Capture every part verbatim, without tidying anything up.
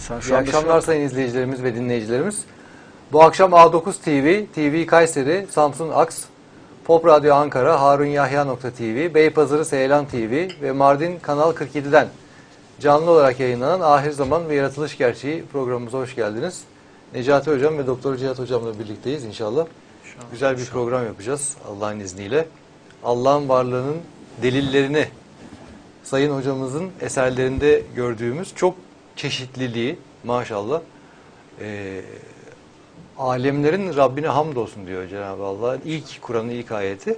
Sen şu İyi anda akşamlar şu... sayın izleyicilerimiz ve dinleyicilerimiz. Bu akşam A dokuz T V, T V Kayseri, Samsun Aks, Pop Radyo Ankara, harunyahya nokta tv, Beypazarı Seylan T V ve Mardin Kanal kırk yedi'den canlı olarak yayınlanan Ahir Zaman ve Yaratılış Gerçeği programımıza hoş geldiniz. Necati Hocam ve Doktor Cihat Hocam'la birlikteyiz inşallah. inşallah Güzel bir inşallah. program yapacağız Allah'ın izniyle. Allah'ın varlığının delillerini Sayın Hocamızın eserlerinde gördüğümüz çok çeşitliliği maşallah e, alemlerin Rabbine hamdolsun diyor Cenab-ı Allah. İlk Kur'an'ın ilk ayeti.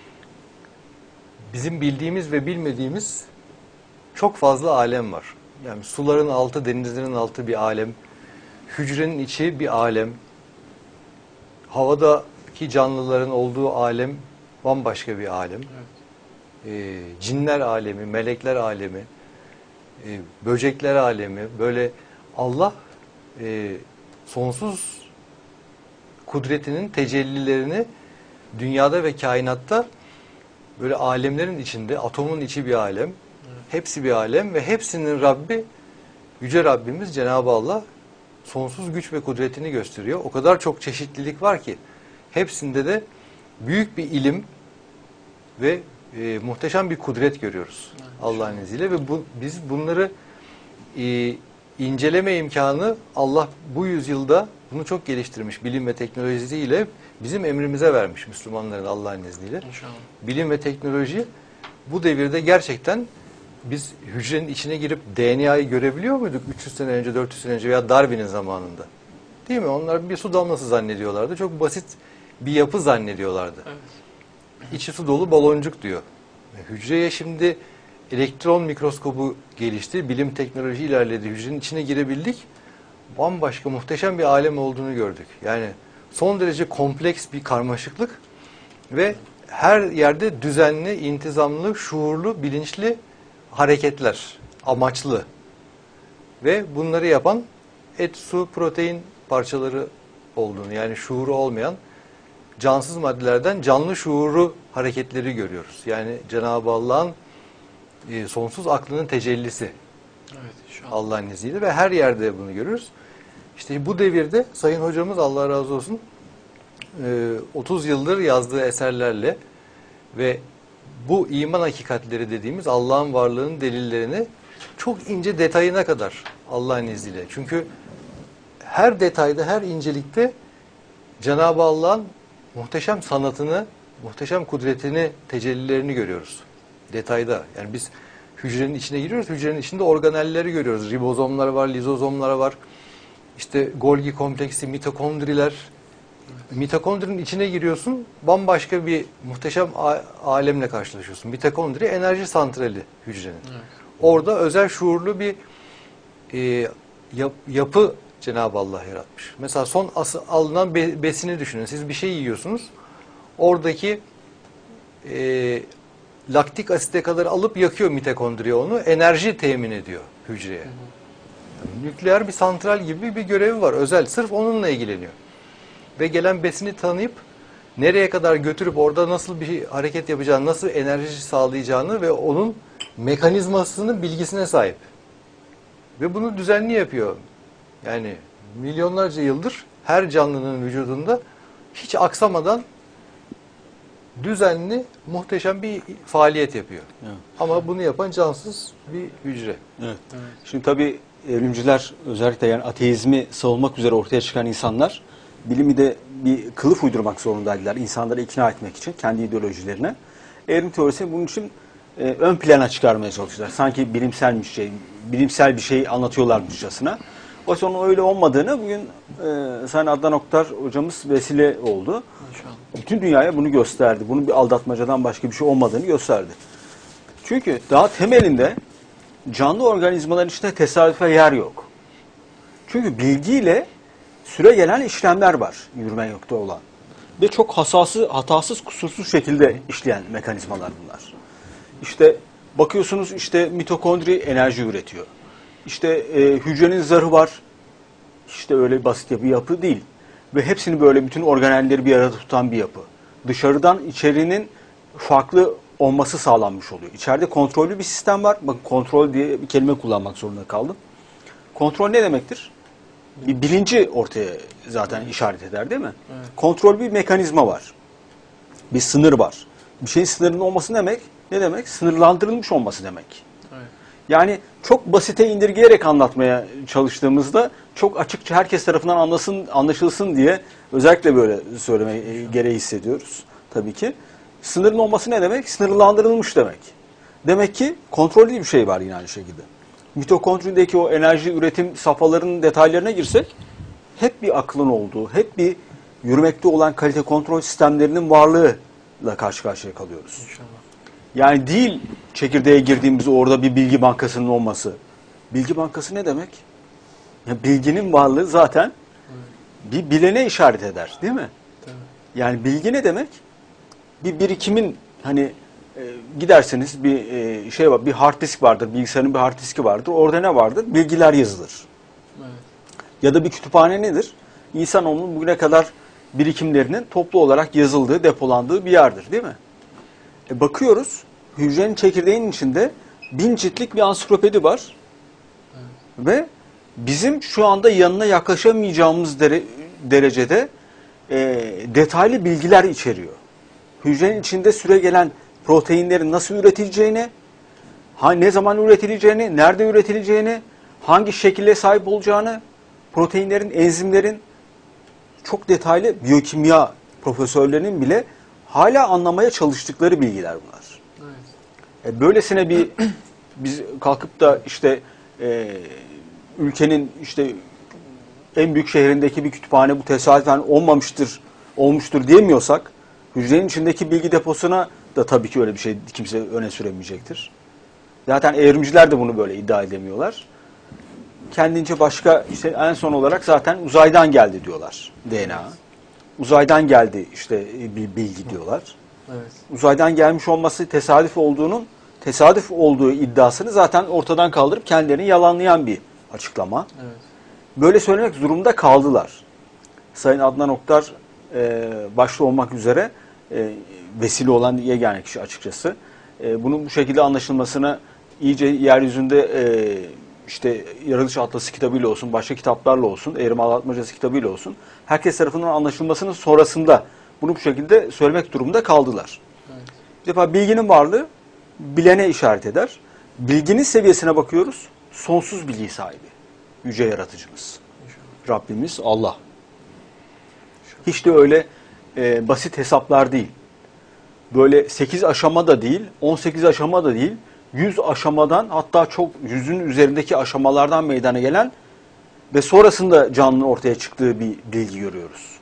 Bizim bildiğimiz ve bilmediğimiz çok fazla alem var. Yani suların altı, denizlerin altı bir alem. Hücrenin içi bir alem. Havadaki canlıların olduğu alem bambaşka bir alem. Evet. Ee, cinler alemi, melekler alemi, e, böcekler alemi. Böyle Allah e, sonsuz kudretinin tecellilerini dünyada ve kainatta böyle alemlerin içinde, atomun içi bir alem. Evet. Hepsi bir alem ve hepsinin Rabbi, Yüce Rabbimiz Cenab-ı Allah sonsuz güç ve kudretini gösteriyor. O kadar çok çeşitlilik var ki hepsinde de büyük bir ilim ve e, muhteşem bir kudret görüyoruz. Evet, Allah'ın izniyle ve bu, biz bunları e, inceleme imkanı Allah bu yüzyılda bunu çok geliştirmiş bilim ve teknolojisiyle bizim emrimize vermiş Müslümanların Allah'ın izniyle. İnşallah. Bilim ve teknoloji bu devirde gerçekten biz hücrenin içine girip D N A'yı görebiliyor muyduk üç yüz sene önce, dört yüz sene önce veya Darwin'in zamanında? Değil mi? Onlar bir su damlası zannediyorlardı. Çok basit bir yapı zannediyorlardı. Evet. İçi su dolu baloncuk diyor. Hücreye şimdi elektron mikroskobu gelişti. Bilim teknoloji ilerledi. Hücrenin içine girebildik. Bambaşka muhteşem bir alem olduğunu gördük. Yani son derece kompleks bir karmaşıklık ve her yerde düzenli, intizamlı, şuurlu, bilinçli hareketler, amaçlı ve bunları yapan et, su, protein parçaları olduğunu, yani şuuru olmayan cansız maddelerden canlı şuuru hareketleri görüyoruz. Yani Cenab-ı Allah'ın e, sonsuz aklının tecellisi. Evet, Allah'ın izniyle ve her yerde bunu görürüz. İşte bu devirde Sayın Hocamız Allah razı olsun e, otuz yıldır yazdığı eserlerle ve bu iman hakikatleri dediğimiz Allah'ın varlığının delillerini çok ince detayına kadar Allah'ın izniyle. Çünkü her detayda, her incelikte Cenab-ı Allah'ın muhteşem sanatını, muhteşem kudretini, tecellilerini görüyoruz. Detayda. Yani biz hücrenin içine giriyoruz. Hücrenin içinde organelleri görüyoruz. Ribozomlar var, lizozomlar var. İşte Golgi kompleksi, mitokondriler. Mitokondrinin içine giriyorsun, bambaşka bir muhteşem alemle karşılaşıyorsun. Mitokondri enerji santrali hücrenin. Evet. Orada özel şuurlu bir e, yap, yapı Cenab-ı Allah yaratmış. Mesela son as, alınan be, besini düşünün. Siz bir şey yiyorsunuz. Oradaki e, laktik asite kadar alıp yakıyor mitokondri onu. Enerji temin ediyor hücreye. Hı hı. Yani nükleer bir santral gibi bir görevi var. Özel. Sırf onunla ilgileniyor. Ve gelen besini tanıyıp nereye kadar götürüp orada nasıl bir hareket yapacağını, nasıl enerji sağlayacağını ve onun mekanizmasının bilgisine sahip. Ve bunu düzenli yapıyor. Yani milyonlarca yıldır her canlının vücudunda hiç aksamadan düzenli, muhteşem bir faaliyet yapıyor. Evet. Ama bunu yapan cansız bir hücre. Evet. Evet. Şimdi tabii evrimciler, özellikle yani ateizmi savunmak üzere ortaya çıkan insanlar bilimi de bir kılıf uydurmak zorundaydılar insanları ikna etmek için kendi ideolojilerine. Evrim teorisini bunun için e, ön plana çıkarmaya çalıştılar. Sanki bilimsel bir şey, bilimsel bir şey anlatıyorlarmışçasına. Oysa onun öyle olmadığını bugün e, Sayın Adnan Oktar hocamız vesile oldu. İnşallah. Bütün dünyaya bunu gösterdi. Bunun bir aldatmacadan başka bir şey olmadığını gösterdi. Çünkü daha temelinde canlı organizmaların içinde tesadüfe yer yok. Çünkü bilgiyle süre gelen işlemler var yürüme yokta olan. Ve çok hassası, hatasız, kusursuz şekilde işleyen mekanizmalar bunlar. İşte bakıyorsunuz işte mitokondri enerji üretiyor. İşte e, hücrenin zarı var. İşte öyle basit bir yapı değil. Ve hepsini böyle bütün organelleri bir arada tutan bir yapı. Dışarıdan içerinin farklı olması sağlanmış oluyor. İçeride kontrollü bir sistem var. Bakın kontrol diye bir kelime kullanmak zorunda kaldım. Kontrol ne demektir? Bir bilinci ortaya zaten işaret eder değil mi? Evet. Kontrol bir mekanizma var. Bir sınır var. Bir şeyin sınırının olması demek ne demek? Sınırlandırılmış olması demek. Evet. Yani çok basite indirgeyerek anlatmaya çalıştığımızda çok açıkça herkes tarafından anlasın, anlaşılsın diye özellikle böyle söyleme gereği hissediyoruz tabii ki. Sınırın olması ne demek? Sınırlandırılmış demek. Demek ki kontrollü bir şey var yine aynı şekilde. Mitokondrindeki o enerji üretim safhalarının detaylarına girsek hep bir aklın olduğu, hep bir yürümekte olan kalite kontrol sistemlerinin varlığıyla karşı karşıya kalıyoruz. İnşallah. Yani değil çekirdeğe girdiğimizde orada bir bilgi bankasının olması. Bilgi bankası ne demek? Ya bilginin varlığı zaten bir bilene işaret eder, değil mi? Tabii. Yani bilgi ne demek? Bir birikimin hani e, giderseniz bir e, şey var, bir hard disk vardır, bilgisayarın bir hard diski vardır. Orada ne vardır? Bilgiler yazılır. Evet. Ya da bir kütüphane nedir? İnsanoğlunun bugüne kadar birikimlerinin toplu olarak yazıldığı, depolandığı bir yerdir, değil mi? E bakıyoruz, hücrenin çekirdeğinin içinde bin ciltlik bir ansiklopedi var. Evet. Ve bizim şu anda yanına yaklaşamayacağımız dere, derecede e, detaylı bilgiler içeriyor. Hücrenin içinde süregelen proteinlerin nasıl üretileceğini, ha, ne zaman üretileceğini, nerede üretileceğini, hangi şekilde sahip olacağını, proteinlerin, enzimlerin çok detaylı biyokimya profesörlerinin bile hala anlamaya çalıştıkları bilgiler bunlar. Evet. E, böylesine bir biz kalkıp da işte e, ülkenin işte en büyük şehrindeki bir kütüphane bu tesadüfen olmamıştır, olmuştur diyemiyorsak, hücrenin içindeki bilgi deposuna da tabii ki öyle bir şey kimse öne süremeyecektir. Zaten evrimciler de bunu böyle iddia edemiyorlar. Kendince başka işte en son olarak zaten uzaydan geldi diyorlar D N A. Uzaydan geldi işte bir bilgi diyorlar. Evet. Uzaydan gelmiş olması tesadüf olduğunun tesadüf olduğu iddiasını zaten ortadan kaldırıp kendilerini yalanlayan bir açıklama. Evet. Böyle söylemek zorunda kaldılar. Sayın Adnan Oktar e, başta olmak üzere e, vesile olan yegane kişi açıkçası. E, bunun bu şekilde anlaşılmasına iyice yeryüzünde e, işte Yaratılış Atlası kitabıyla olsun, başka kitaplarla olsun, Evrim Anlatmacası kitabıyla olsun, herkes tarafından anlaşılmasının sonrasında bunu bu şekilde söylemek durumunda kaldılar. Evet. Bir defa bilginin varlığı bilene işaret eder. Bilginin seviyesine bakıyoruz. Sonsuz bilgi sahibi. Yüce Yaratıcımız. İnşallah. Rabbimiz Allah. Hiç de öyle e, basit hesaplar değil. Böyle sekiz aşama da değil, on sekiz aşama da değil, yüz aşamadan, hatta çok yüzün üzerindeki aşamalardan meydana gelen ve sonrasında canlının ortaya çıktığı bir bilgi görüyoruz.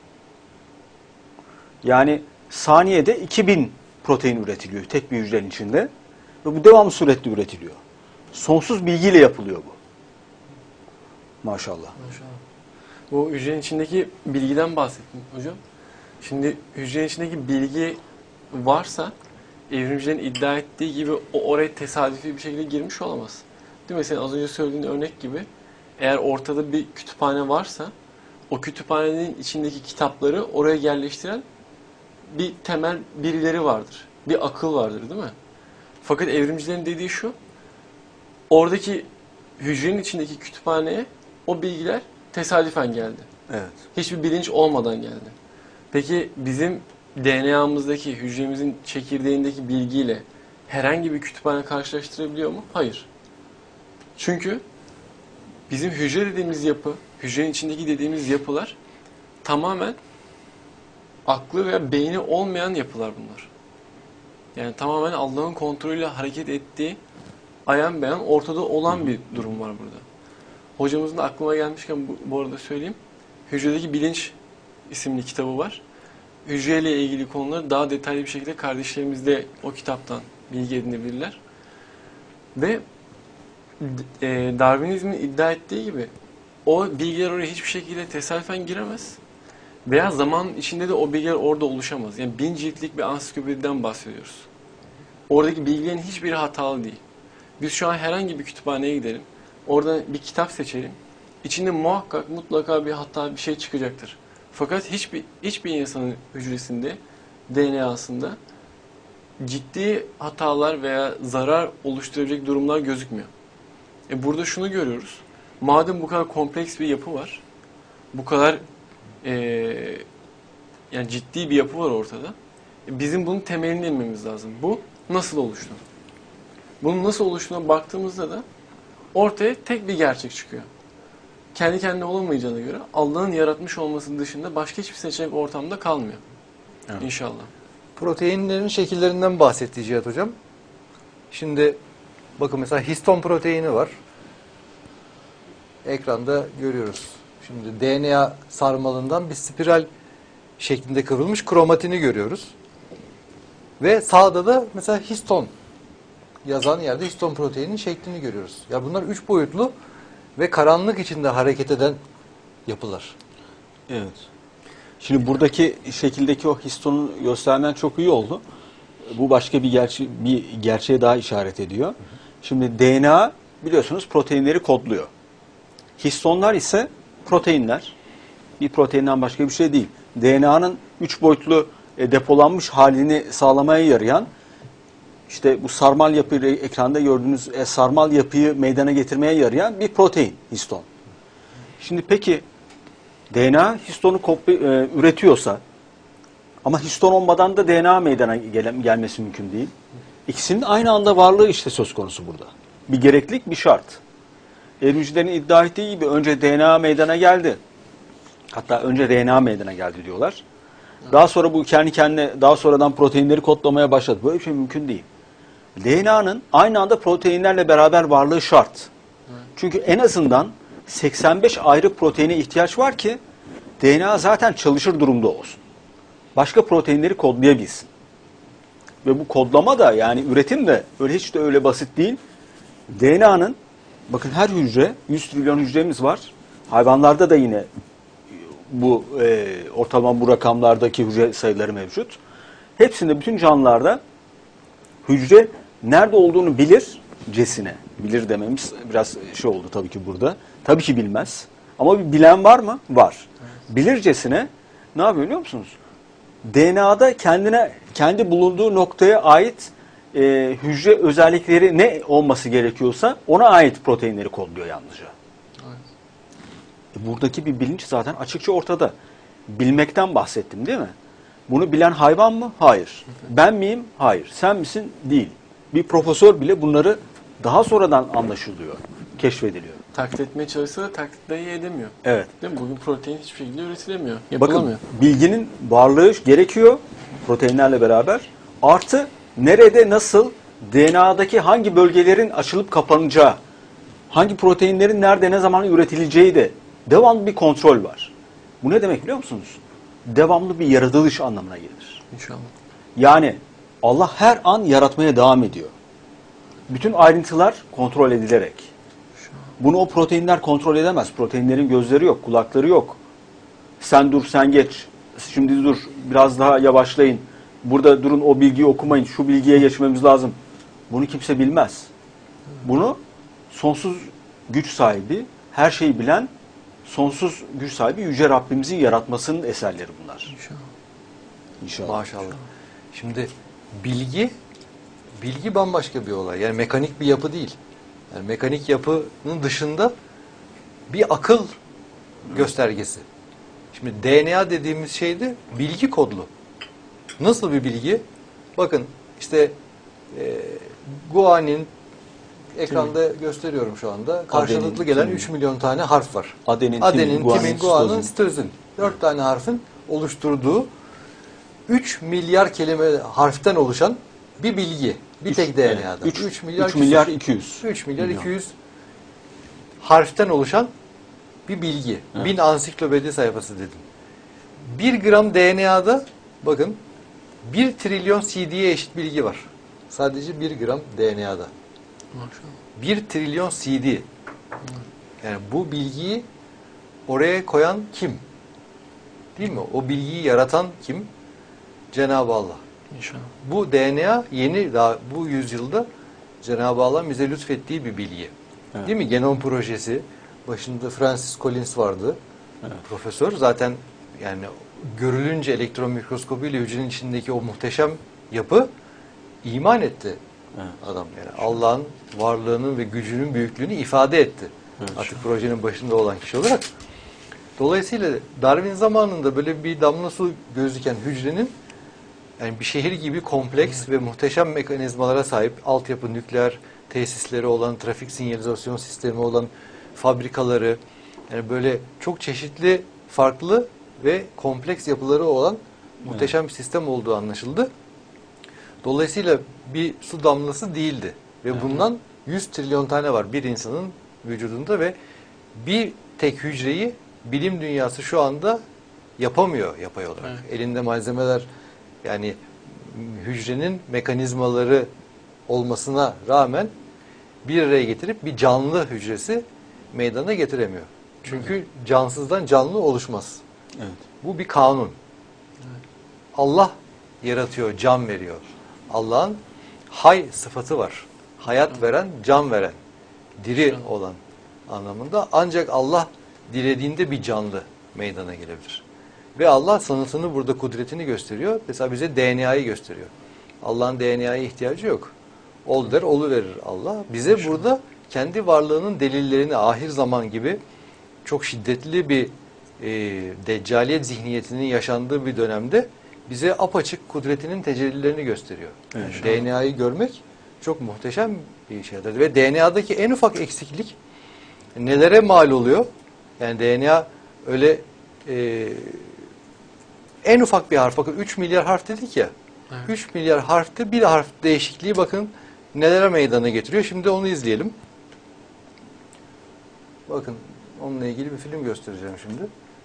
Yani saniyede iki bin protein üretiliyor tek bir hücrenin içinde ve bu devamlı sürekli üretiliyor. Sonsuz bilgiyle yapılıyor bu. Maşallah. Maşallah. Bu hücrenin içindeki bilgiden bahsettim hocam. Şimdi hücrenin içindeki bilgi varsa evrimcilerin iddia ettiği gibi o oraya tesadüfi bir şekilde girmiş olamaz. Değil mi? Senin az önce söylediğin örnek gibi eğer ortada bir kütüphane varsa o kütüphanenin içindeki kitapları oraya yerleştiren bir temel birileri vardır. Bir akıl vardır değil mi? Fakat evrimcilerin dediği şu, oradaki hücrenin içindeki kütüphaneye o bilgiler tesadüfen geldi. Evet. Hiçbir bilinç olmadan geldi. Peki bizim D N A'mızdaki, hücremizin çekirdeğindeki bilgiyle herhangi bir kütüphane karşılaştırabiliyor mu? Hayır. Çünkü bizim hücre dediğimiz yapı, hücrenin içindeki dediğimiz yapılar tamamen aklı veya beyni olmayan yapılar bunlar. Yani tamamen Allah'ın kontrolüyle hareket ettiği, ayan beyan ortada olan bir durum var burada. Hocamızın da aklıma gelmişken bu, bu arada söyleyeyim. Hücredeki Bilinç isimli kitabı var. Hücreyle ilgili konuları daha detaylı bir şekilde kardeşlerimiz de o kitaptan bilgi edinebilirler. Ve e, Darwinizmin iddia ettiği gibi o bilgiler oraya hiçbir şekilde tesadüfen giremez. Veya zaman içinde de o bilgiler orada oluşamaz. Yani bin ciltlik bir ansiklopediden bahsediyoruz. Oradaki bilgilerin hiçbiri hatalı değil. Biz şu an herhangi bir kütüphaneye gidelim. Orada bir kitap seçelim. İçinde muhakkak mutlaka bir hata bir şey çıkacaktır. Fakat hiçbir hiçbir insanın hücresinde, D N A'sında ciddi hatalar veya zarar oluşturabilecek durumlar gözükmüyor. E burada şunu görüyoruz. madem bu kadar kompleks bir yapı var, bu kadar eee, yani ciddi bir yapı var ortada, e, bizim bunun temelini inmemiz lazım. Bu nasıl oluştu? Bunun nasıl oluştuğuna baktığımızda da ortaya tek bir gerçek çıkıyor. Kendi kendine olamayacağına göre Allah'ın yaratmış olması dışında başka hiçbir seçenek ortamda kalmıyor. Evet. İnşallah. Proteinlerin şekillerinden bahsetti Cihat Hocam. Şimdi bakın mesela histon proteini var. Ekranda görüyoruz. Şimdi D N A sarmalından bir spiral şeklinde kıvrılmış kromatini görüyoruz. Ve sağda da mesela histon yazan yerde histon proteinin şeklini görüyoruz. Ya bunlar üç boyutlu ve karanlık içinde hareket eden yapılar. Evet. Şimdi buradaki şekildeki o histonu göstermen çok iyi oldu. Bu başka bir gerçe bir gerçeğe daha işaret ediyor. Şimdi D N A biliyorsunuz proteinleri kodluyor. Histonlar ise proteinler. Bir proteinden başka bir şey değil. D N A'nın üç boyutlu e, depolanmış halini sağlamaya yarayan, işte bu sarmal yapıyı ekranda gördüğünüz e, sarmal yapıyı meydana getirmeye yarayan bir protein histon. Şimdi peki D N A histonu kopya, e, üretiyorsa ama histon olmadan da D N A meydana gel gelmesi mümkün değil. İkisinin aynı anda varlığı işte söz konusu burada. Bir gereklilik, bir şart. Evrimcilerin iddia ettiği gibi önce D N A meydana geldi. Hatta önce R N A meydana geldi diyorlar. Daha sonra bu kendi kendine daha sonradan proteinleri kodlamaya başladı. Böyle bir şey mümkün değil. D N A'nın aynı anda proteinlerle beraber varlığı şart. Çünkü en azından seksen beş ayrı proteine ihtiyaç var ki D N A zaten çalışır durumda olsun. Başka proteinleri kodlayabilsin. Ve bu kodlama da yani üretim de öyle hiç de öyle basit değil. D N A'nın bakın her hücre yüz trilyon hücremiz var. Hayvanlarda da yine bu e, ortalama bu rakamlardaki hücre sayıları mevcut. Hepsinde bütün canlılarda hücre nerede olduğunu bilircesine, bilir dememiz biraz şey oldu tabii ki burada. Tabii ki bilmez. Ama bir bilen var mı? Var. Bilircesine ne yapıyor biliyor musunuz? D N A'da kendine kendi bulunduğu noktaya ait e, hücre özellikleri ne olması gerekiyorsa ona ait proteinleri kodluyor yalnızca. Evet. E, buradaki bir bilinç zaten açıkça ortada. Bilmekten bahsettim değil mi? Bunu bilen hayvan mı? Hayır. Ben miyim? Hayır. Sen misin? Değil. Bir profesör bile bunları daha sonradan anlaşılıyor, keşfediliyor. Taklit etmeye çalışsa da taklit dahi edemiyor. Evet. Değil mi? Bugün protein hiçbir şekilde üretilemiyor. Yapılamıyor. Bakın bilginin varlığı gerekiyor proteinlerle beraber. Artı nerede, nasıl, D N A'daki hangi bölgelerin açılıp kapanacağı, hangi proteinlerin nerede, ne zaman üretileceği de devamlı bir kontrol var. Bu ne demek biliyor musunuz? Devamlı bir yaratılış anlamına gelir. İnşallah. Yani Allah her an yaratmaya devam ediyor. Bütün ayrıntılar kontrol edilerek. Bunu o proteinler kontrol edemez. Proteinlerin gözleri yok, kulakları yok. Sen dur, sen geç. Şimdi dur, biraz daha yavaşlayın. Burada durun, o bilgiyi okumayın. Şu bilgiye geçmemiz lazım. Bunu kimse bilmez. Bunu sonsuz güç sahibi, her şeyi bilen, sonsuz güç sahibi Yüce Rabbimizin yaratmasının eserleri bunlar. İnşallah. İnşallah. Maşallah. Şimdi bilgi, bilgi bambaşka bir olay. Yani mekanik bir yapı değil. Yani mekanik yapının dışında bir akıl göstergesi. Şimdi D N A dediğimiz şey de bilgi kodlu. Nasıl bir bilgi? Bakın işte e, guanin ekranda gösteriyorum şu anda. Karşılıklı Adenin, gelen timin. üç milyon tane harf var. Adenin, Adenin, timin, guanin, timin, guanin, sitozin. sitozin. Dört tane harfin oluşturduğu üç milyar kelime harften oluşan bir bilgi. Bir Üç- tek D evet, N A'da. üç- üç milyar, üç milyar iki yüz. üç milyar milyon. iki yüz harften oluşan bir bilgi. Evet. Bin ansiklopedi sayfası dedim. Bir gram D N A'da bakın bir trilyon C D'ye eşit bilgi var. Sadece bir gram D N A'da. Maşallah. Bir trilyon C D. Yani bu bilgiyi oraya koyan kim? Değil mi? O bilgiyi yaratan kim? Cenab-ı Allah. İnşallah. Bu D N A yeni daha bu yüzyılda Cenab-ı Allah bize lütfettiği bir bilgi. Evet. Değil mi? Genom projesi. Başında Francis Collins vardı. Evet. Profesör. Zaten yani görülünce elektron mikroskobuyla hücrenin içindeki o muhteşem yapı iman etti Evet. adam. Yani Allah'ın varlığının ve gücünün büyüklüğünü ifade etti. Evet. Artık projenin başında olan kişi olarak. Dolayısıyla Darwin zamanında böyle bir damla su gözüken hücrenin yani bir şehir gibi kompleks ve muhteşem mekanizmalara sahip, altyapı, nükleer tesisleri olan, trafik sinyalizasyon sistemi olan, fabrikaları, yani böyle çok çeşitli, farklı ve kompleks yapıları olan muhteşem bir sistem olduğu anlaşıldı. Dolayısıyla bir su damlası değildi. Ve bundan yüz trilyon tane var bir insanın vücudunda ve bir tek hücreyi bilim dünyası şu anda yapamıyor yapay olarak. Evet. Elinde malzemeler, yani hücrenin mekanizmaları olmasına rağmen bir araya getirip bir canlı hücresi meydana getiremiyor. Çünkü cansızdan canlı oluşmaz. Evet. Bu bir kanun. Allah yaratıyor, can veriyor. Allah'ın hay sıfatı var. Hayat veren, can veren, diri olan anlamında. Ancak Allah dilediğinde bir canlı meydana gelebilir. Ve Allah sanatını burada, kudretini gösteriyor. Mesela bize D N A'yı gösteriyor. Allah'ın D N A'ya ihtiyacı yok. Ol der, olu verir Allah. Bize burada kendi varlığının delillerini, ahir zaman gibi çok şiddetli bir e, deccaliyet zihniyetinin yaşandığı bir dönemde bize apaçık kudretinin tecellilerini gösteriyor. Evet. Yani D N A'yı görmek çok muhteşem bir şeydir. Ve D N A'daki en ufak eksiklik nelere mal oluyor? Yani D N A öyle e, en ufak bir harf. Bakın üç milyar harf dedik ya. Evet. üç milyar harfte bir harf değişikliği bakın nelere meydana getiriyor. Şimdi onu izleyelim. Bakın onunla ilgili bir film göstereceğim şimdi.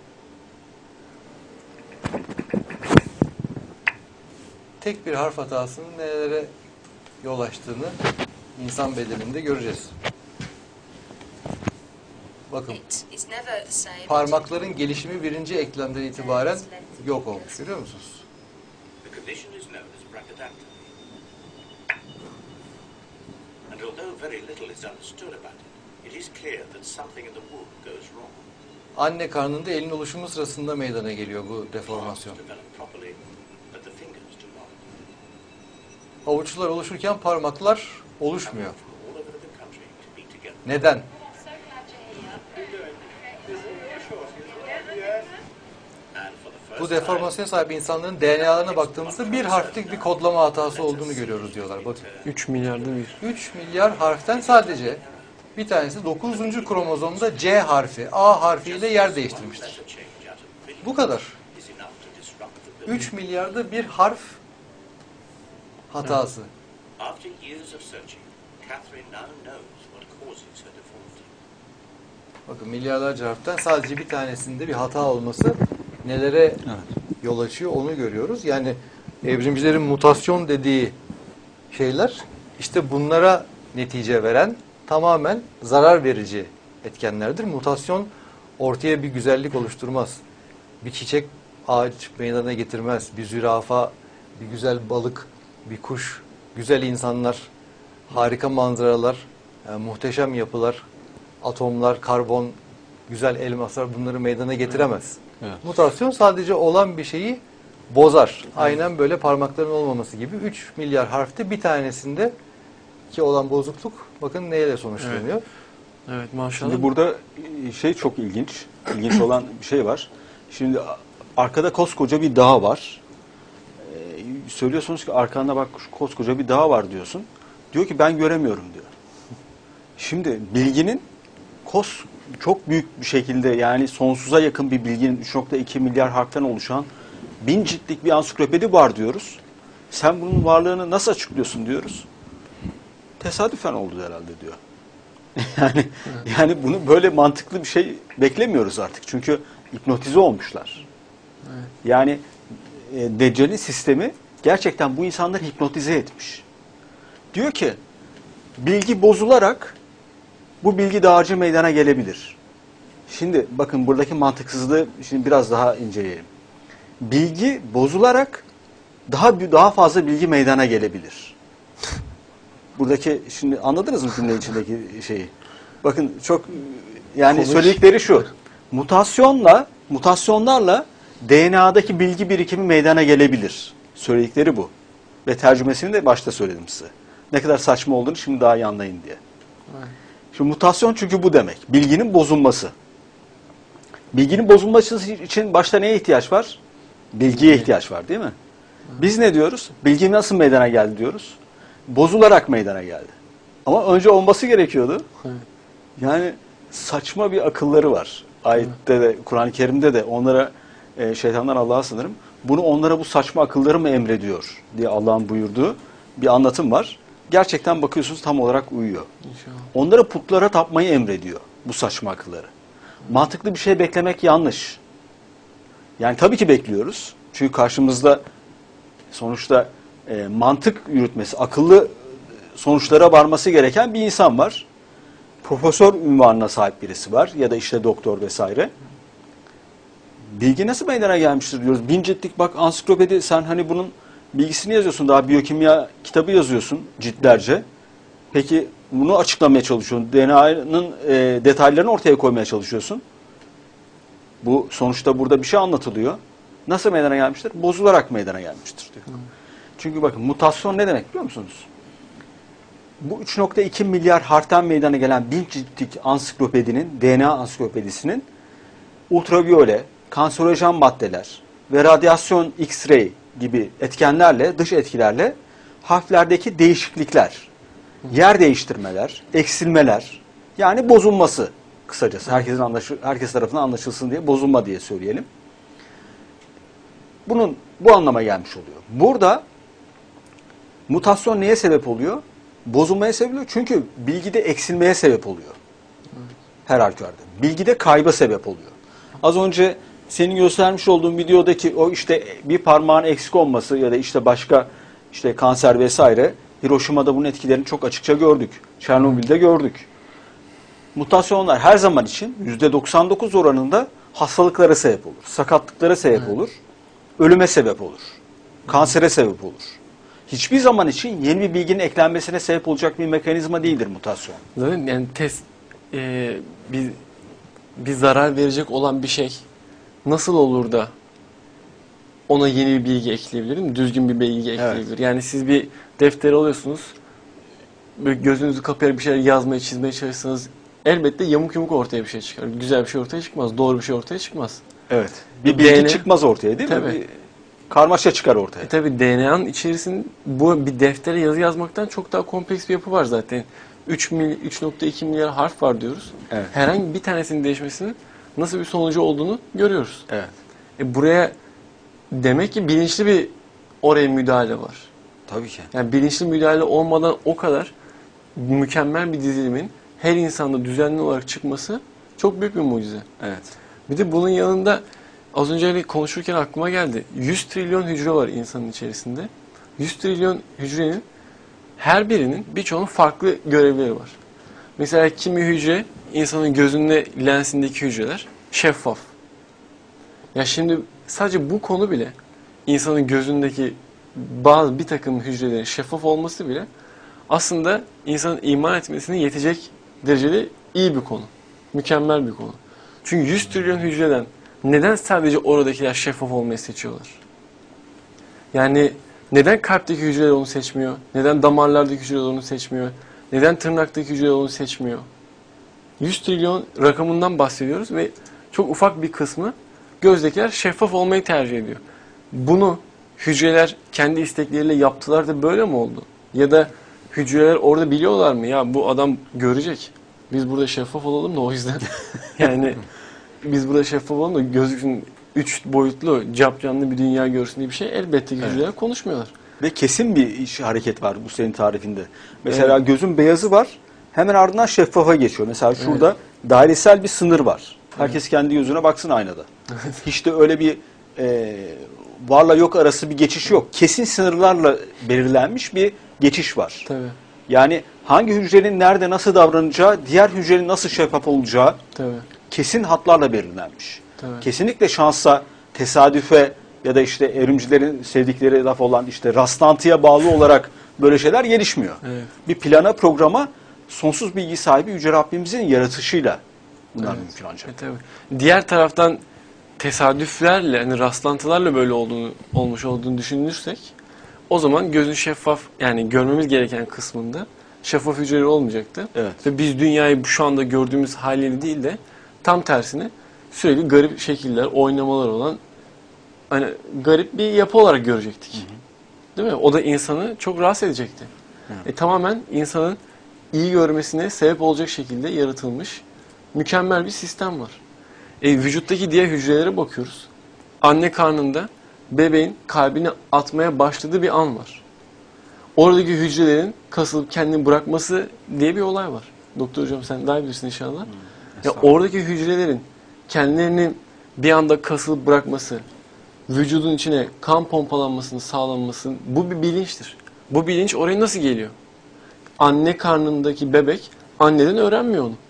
Tek bir harf hatasının nelere yol açtığını insan bedeninde göreceğiz. Bakın parmakların gelişimi birinci eklemden itibaren yok olmuş. Görüyor musunuz? The condition is known as brachydactyly. And although very little is understood about it, it is clear that something in the womb goes wrong. Anne karnında elin oluşumu sırasında meydana geliyor bu deformasyon. Palms develop properly, but the fingers do not. Avuçlar oluşurken parmaklar oluşmuyor. All over the country to be together. Neden? And for the first Bu time, deformasyona sahip insanların D N A'larına baktığımızda bir harflik bir kodlama hatası olduğunu görüyoruz diyorlar. Bakın. üç milyarda bir. üç milyar harften sadece bir tanesi dokuzuncu kromozomda C harfi, A harfiyle yer değiştirmiştir. letter change out of billions Bu kadar. is enough to disrupt the building. üç milyarda bir harf hatası. After years of searching, Catherine now knows what causes her deformity. Bakın milyarlarca harften sadece bir tanesinde bir hata olması nelere Evet. yol açıyor onu görüyoruz. Yani evrimcilerin mutasyon dediği şeyler işte bunlara netice veren tamamen zarar verici etkenlerdir. Mutasyon ortaya bir güzellik oluşturmaz. Bir çiçek ağaç meydana getirmez. Bir zürafa, bir güzel balık, bir kuş, güzel insanlar, harika manzaralar, yani muhteşem yapılar, atomlar, karbon, güzel elmaslar bunları meydana getiremez. Evet. Mutasyon sadece olan bir şeyi bozar. Aynen böyle parmakların olmaması gibi. üç milyar harfte bir tanesinde ki olan bozukluk bakın neyle sonuçlanıyor. Evet maşallah. Şimdi burada şey çok ilginç. İlginç olan bir şey var. Şimdi arkada koskoca bir dağ var. Ee, söylüyorsunuz ki arkanda bak koskoca bir dağ var diyorsun. Diyor ki ben göremiyorum diyor. Şimdi bilginin kos çok büyük bir şekilde yani sonsuza yakın bir bilginin üç nokta iki milyar harften oluşan bin ciltlik bir ansiklopedi var diyoruz. Sen bunun varlığını nasıl açıklıyorsun diyoruz. Tesadüfen oldu herhalde diyor. Yani yani bunu böyle mantıklı bir şey beklemiyoruz artık. Çünkü hipnotize olmuşlar. Evet. Yani e, Deccal'in sistemi gerçekten bu insanları hipnotize etmiş. Diyor ki bilgi bozularak bu bilgi dağarcığı meydana gelebilir. Şimdi bakın buradaki mantıksızlığı şimdi biraz daha inceleyelim. Bilgi bozularak daha daha fazla bilgi meydana gelebilir. Buradaki şimdi anladınız mı cümle içindeki şeyi? Bakın çok yani Konuş. söyledikleri şu. Mutasyonla mutasyonlarla D N A'daki bilgi birikimi meydana gelebilir. Söyledikleri bu. Ve tercümesini de başta söyledim size. Ne kadar saçma olduğunu şimdi daha iyi anlayın diye. Evet. Şu mutasyon çünkü bu demek. Bilginin bozulması. Bilginin bozulması için başta neye ihtiyaç var? Bilgiye ihtiyaç var değil mi? Biz ne diyoruz? Bilgi nasıl meydana geldi diyoruz? Bozularak meydana geldi. Ama önce olması gerekiyordu. Evet. Yani saçma bir akılları var. Ayette de, Kur'an-ı Kerim'de de onlara e, şeytandan Allah'a sınırım. Bunu onlara bu saçma akılları mı emrediyor diye Allah'ın buyurduğu bir anlatım var. Gerçekten bakıyorsunuz tam olarak uyuyor. İnşallah. Onlara putlara tapmayı emrediyor bu saçma akılları. Mantıklı bir şey beklemek yanlış. Yani tabii ki bekliyoruz. Çünkü karşımızda sonuçta e, mantık yürütmesi, akıllı sonuçlara varması gereken bir insan var. Profesör unvanına sahip birisi var ya da işte doktor vesaire. Bilgi nasıl meydana gelmiştir diyoruz. Bin ciltlik bak ansiklopedi, sen hani bunun bilgisini yazıyorsun, daha biyokimya kitabı yazıyorsun ciltlerce. Peki bunu açıklamaya çalışıyorsun. D N A'nın e, detaylarını ortaya koymaya çalışıyorsun. Bu sonuçta burada bir şey anlatılıyor. Nasıl meydana gelmiştir? Bozularak meydana gelmiştir diyor. Hmm. Çünkü bakın mutasyon ne demek biliyor musunuz? Bu üç nokta iki milyar harften meydana gelen bin ciltlik ansiklopedinin, D N A ansiklopedisinin ultraviyole, kanserojen maddeler ve radyasyon X-ray gibi etkenlerle, dış etkilerle harflerdeki değişiklikler, yer değiştirmeler, eksilmeler, yani bozulması kısacası. Herkesin anlaşı, herkes tarafından anlaşılsın diye bozulma diye söyleyelim. Bunun bu anlama gelmiş oluyor. Burada mutasyon neye sebep oluyor? Bozulmaya sebep oluyor. Çünkü bilgide eksilmeye sebep oluyor. Her halükarda. Bilgide kayba sebep oluyor. Az önce senin göstermiş olduğun videodaki o işte bir parmağın eksik olması ya da işte başka işte kanser vesaire, Hiroşima'da bunun etkilerini çok açıkça gördük. Çernobil'de gördük. Mutasyonlar her zaman için yüzde doksan dokuz oranında hastalıklara sebep olur. Sakatlıklara sebep olur. Ölüme sebep olur. Kansere sebep olur. Hiçbir zaman için yeni bir bilginin eklenmesine sebep olacak bir mekanizma değildir mutasyon. Zaten yani test e, bir, bir zarar verecek olan bir şey nasıl olur da ona yeni bir bilgi ekleyebilir mi? Düzgün bir bilgi ekleyebilir. Evet. Yani siz bir defter alıyorsunuz, böyle gözünüzü kapayarak bir şeyler yazmaya, çizmeye çalışsanız elbette yamuk yumuk ortaya bir şey çıkar. Güzel bir şey ortaya çıkmaz, doğru bir şey ortaya çıkmaz. Evet. Bir bilgi D N A çıkmaz ortaya değil tabii. mi? Bir karmaşa çıkar ortaya. E tabii D N A'nın içerisinde bu bir deftere yazı yazmaktan çok daha kompleks bir yapı var zaten. üç nokta iki milyar harf var diyoruz. Evet. Herhangi bir tanesinin değişmesinin nasıl bir sonucu olduğunu görüyoruz. Evet. E buraya demek ki bilinçli bir oraya müdahale var. Tabii ki. Yani bilinçli müdahale olmadan o kadar mükemmel bir dizilimin her insanda düzenli olarak çıkması çok büyük bir mucize. Evet. Bir de bunun yanında az önce konuşurken aklıma geldi. yüz trilyon hücre var insanın içerisinde. yüz trilyon hücrenin her birinin birçoğunun farklı görevleri var. Mesela kimi hücre insanın gözünde lensindeki hücreler şeffaf. Ya şimdi sadece bu konu bile insanın gözündeki bazı bir takım hücrelerin şeffaf olması bile aslında insanın iman etmesine yetecek derecede iyi bir konu. Mükemmel bir konu. Çünkü yüz trilyon hücreden neden sadece oradakiler şeffaf olmayı seçiyorlar? Yani neden kalpteki hücreler onu seçmiyor? Neden damarlardaki hücreler onu seçmiyor? Neden tırnaktaki hücreler onu seçmiyor? yüz trilyon rakamından bahsediyoruz ve çok ufak bir kısmı gözdekiler şeffaf olmayı tercih ediyor. Bunu hücreler kendi istekleriyle yaptılar da böyle mi oldu? Ya da hücreler orada biliyorlar mı? Ya bu adam görecek. Biz burada şeffaf olalım da o yüzden. Yani biz burada şeffaf olalım da gözüksün, üç boyutlu, capcanlı bir dünya görsün diye bir şey elbette ki hücreler evet. konuşmuyorlar. Ve kesin bir iş, hareket var bu senin tarifinde. Mesela evet. gözün beyazı var, hemen ardından şeffafa geçiyor. Mesela şurada evet. dairesel bir sınır var. Herkes evet. kendi gözüne baksın aynada. Hiç de öyle bir e, varla yok arası bir geçiş yok. Kesin sınırlarla belirlenmiş bir geçiş var. Tabii. Yani hangi hücrenin nerede nasıl davranacağı, diğer hücrenin nasıl şeffaf olacağı Tabii. kesin hatlarla belirlenmiş. Tabii. Kesinlikle şansa, tesadüfe ya da işte evrimcilerin sevdikleri laf olan işte rastlantıya bağlı olarak böyle şeyler gelişmiyor. Evet. Bir plana, programa, sonsuz bilgi sahibi Yüce Rabbimizin yaratışıyla bunlar evet. mümkün ancak. Evet, tabii. Diğer taraftan tesadüflerle, yani rastlantılarla böyle olduğunu, olmuş olduğunu düşünürsek o zaman gözün şeffaf, yani görmemiz gereken kısmında şeffaf hücreleri olmayacaktı. Evet. Ve biz dünyayı şu anda gördüğümüz haliyle değil de tam tersine sürekli garip şekiller, oynamalar olan hani garip bir yapı olarak görecektik. Hı hı. Değil mi? O da insanı çok rahatsız edecekti. E, tamamen insanın iyi görmesine sebep olacak şekilde yaratılmış mükemmel bir sistem var. E, vücuttaki diğer hücrelere bakıyoruz. Anne karnında bebeğin kalbini atmaya başladığı bir an var. Oradaki hücrelerin kasılıp kendini bırakması diye bir olay var. Doktor hocam sen daha iyi bilirsin inşallah. Hmm, ya oradaki hücrelerin kendilerini bir anda kasılıp bırakması, vücudun içine kan pompalanmasını sağlanması bu bir bilinçtir. Bu bilinç oraya nasıl geliyor? Anne karnındaki bebek anneden öğrenmiyor onu.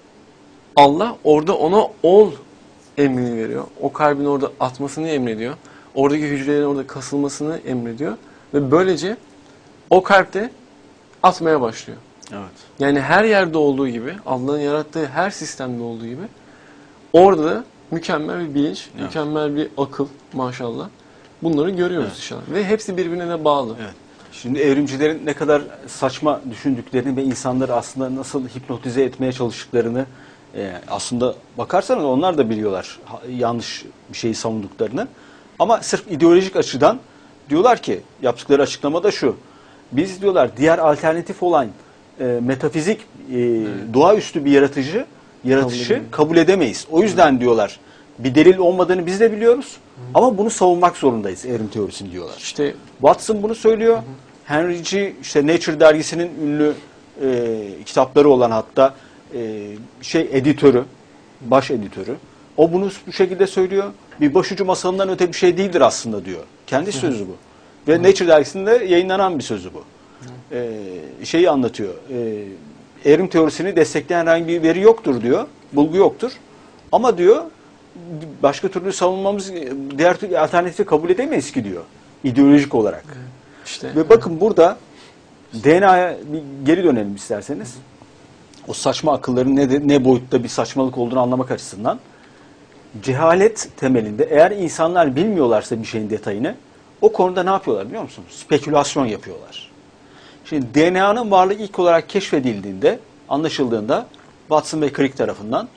Allah orada ona ol emrini veriyor. O kalbin orada atmasını emrediyor. Oradaki hücrelerin orada kasılmasını emrediyor. Ve böylece o kalpte atmaya başlıyor. Evet. Yani her yerde olduğu gibi, Allah'ın yarattığı her sistemde olduğu gibi orada da mükemmel bir bilinç, evet. mükemmel bir akıl maşallah. Bunları görüyoruz evet. inşallah. Ve hepsi birbirine de bağlı. Evet. Şimdi evrimcilerin ne kadar saçma düşündüklerini ve insanları aslında nasıl hipnotize etmeye çalıştıklarını e, aslında bakarsanız onlar da biliyorlar yanlış bir şeyi savunduklarını. Ama sırf ideolojik açıdan diyorlar ki yaptıkları açıklama da şu. Biz diyorlar diğer alternatif olan e, metafizik e, evet. doğaüstü bir yaratıcı yaratışı kabul, kabul edemeyiz. O yüzden evet. diyorlar bir delil olmadığını biz de biliyoruz. Hı. Ama bunu savunmak zorundayız evrim teorisini diyorlar. İşte Watson bunu söylüyor. Hı hı. Henry G. işte Nature dergisinin ünlü e, kitapları olan hatta e, şey editörü, baş editörü. O bunu bu şekilde söylüyor. Bir başucu masalından öte bir şey değildir aslında diyor. Kendi hı hı. sözü bu. Ve hı. Nature dergisinde yayınlanan bir sözü bu. Ee, şeyi anlatıyor. Ee, evrim teorisini destekleyen herhangi bir veri yoktur diyor. Bulgu yoktur. Ama diyor başka türlü savunmamız, diğer türlü alternatifi kabul edemeyiz ki diyor. İdeolojik olarak. İşte, Ve bakın evet. burada D N A'ya bir geri dönelim isterseniz. Hı hı. O saçma akılların ne, ne boyutta bir saçmalık olduğunu anlamak açısından. Cehalet temelinde eğer insanlar bilmiyorlarsa bir şeyin detayını o konuda ne yapıyorlar biliyor musunuz? Spekülasyon yapıyorlar. Şimdi D N A'nın varlığı ilk olarak keşfedildiğinde, anlaşıldığında Watson ve Crick tarafından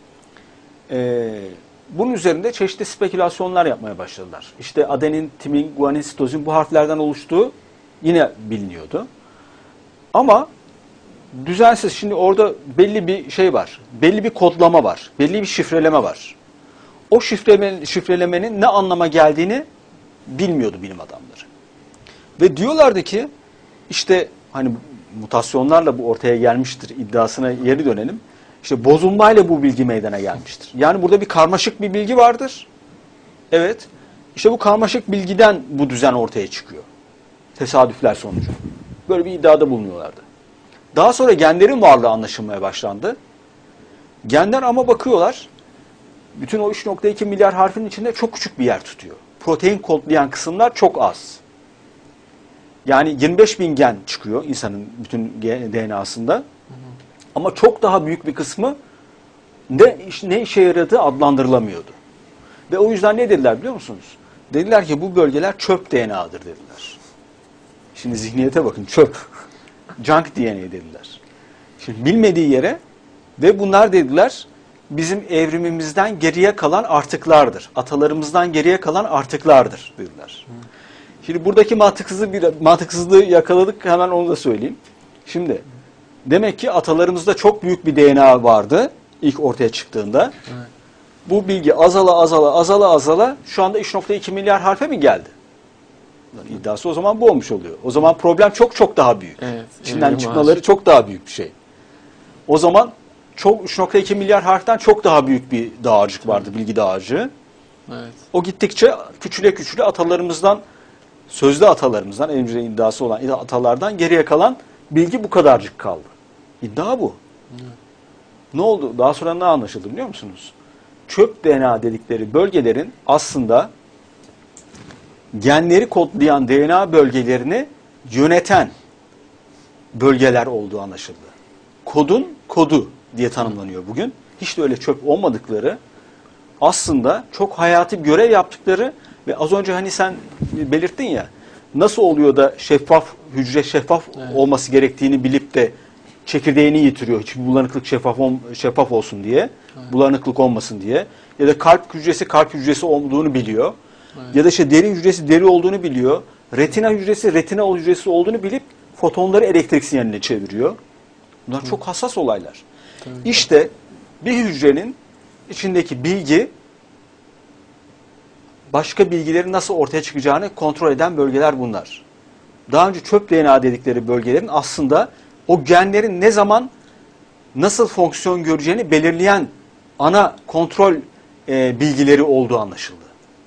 e, bunun üzerinde çeşitli spekülasyonlar yapmaya başladılar. İşte adenin, timin, guanin, sitozin bu harflerden oluştuğu yine biliniyordu. Ama düzensiz, şimdi orada belli bir şey var, belli bir kodlama var, belli bir şifreleme var. O şifreleme, şifrelemenin ne anlama geldiğini bilmiyordu bilim adamları. Ve diyorlardı ki işte hani mutasyonlarla bu ortaya gelmiştir iddiasına geri dönelim. İşte bozulmayla bu bilgi meydana gelmiştir. Yani burada bir karmaşık bir bilgi vardır. Evet. İşte bu karmaşık bilgiden bu düzen ortaya çıkıyor. Tesadüfler sonucu. Böyle bir iddiada bulunuyorlardı. Daha sonra genlerin varlığı anlaşılmaya başlandı. Genler ama bakıyorlar, bütün o üç nokta iki milyar harfin içinde çok küçük bir yer tutuyor. Protein kodlayan kısımlar çok az. Yani yirmi beş bin gen çıkıyor insanın bütün D N A'sında. Hı hı. Ama çok daha büyük bir kısmı ne, ne işe yaradığı adlandırılamıyordu. Ve o yüzden ne dediler biliyor musunuz? Dediler ki bu bölgeler çöp D N A'dır dediler. Şimdi zihniyete bakın, çöp. Junk D N A dediler. Şimdi bilmediği yere ve bunlar dediler bizim evrimimizden geriye kalan artıklardır. Atalarımızdan geriye kalan artıklardır dediler. Hı. Şimdi buradaki mantıksızlığı, bir, mantıksızlığı yakaladık, hemen onu da söyleyeyim. Şimdi demek ki atalarımızda çok büyük bir D N A vardı ilk ortaya çıktığında. Evet. Bu bilgi azala azala azala azala şu anda üç nokta iki milyar harfe mi geldi? İddiası o zaman bu olmuş oluyor. O zaman problem çok çok daha büyük. Evet, İçinden çıkmaları çok daha büyük bir şey. O zaman çok üç nokta iki milyar harften çok daha büyük bir dağarcık vardı, bilgi dağarcığı. Evet. O gittikçe küçüle küçüle atalarımızdan, sözlü atalarımızdan, elimizde iddiası olan atalardan geriye kalan bilgi bu kadarcık kaldı. İddia bu. Evet. Ne oldu? Daha sonra ne anlaşıldı biliyor musunuz? Çöp D N A dedikleri bölgelerin aslında genleri kodlayan D N A bölgelerini yöneten bölgeler olduğu anlaşıldı. Kodun kodu diye tanımlanıyor bugün. Hiç de öyle çöp olmadıkları, aslında çok hayati bir görev yaptıkları ve az önce hani sen belirttin ya, nasıl oluyor da şeffaf hücre şeffaf Evet. olması gerektiğini bilip de çekirdeğini yitiriyor. Hiçbir bulanıklık şeffaf ol- şeffaf olsun diye. Bulanıklık olmasın diye. Ya da kalp hücresi kalp hücresi olduğunu biliyor. Evet. Ya da işte deri hücresi deri olduğunu biliyor. Retina hücresi retina hücresi olduğunu bilip fotonları elektrik sinyaline çeviriyor. Bunlar çok hassas olaylar. Tabii. İşte bir hücrenin içindeki bilgi başka bilgilerin nasıl ortaya çıkacağını kontrol eden bölgeler bunlar. Daha önce çöp D N A dedikleri bölgelerin aslında o genlerin ne zaman nasıl fonksiyon göreceğini belirleyen ana kontrol e, bilgileri olduğu anlaşıldı.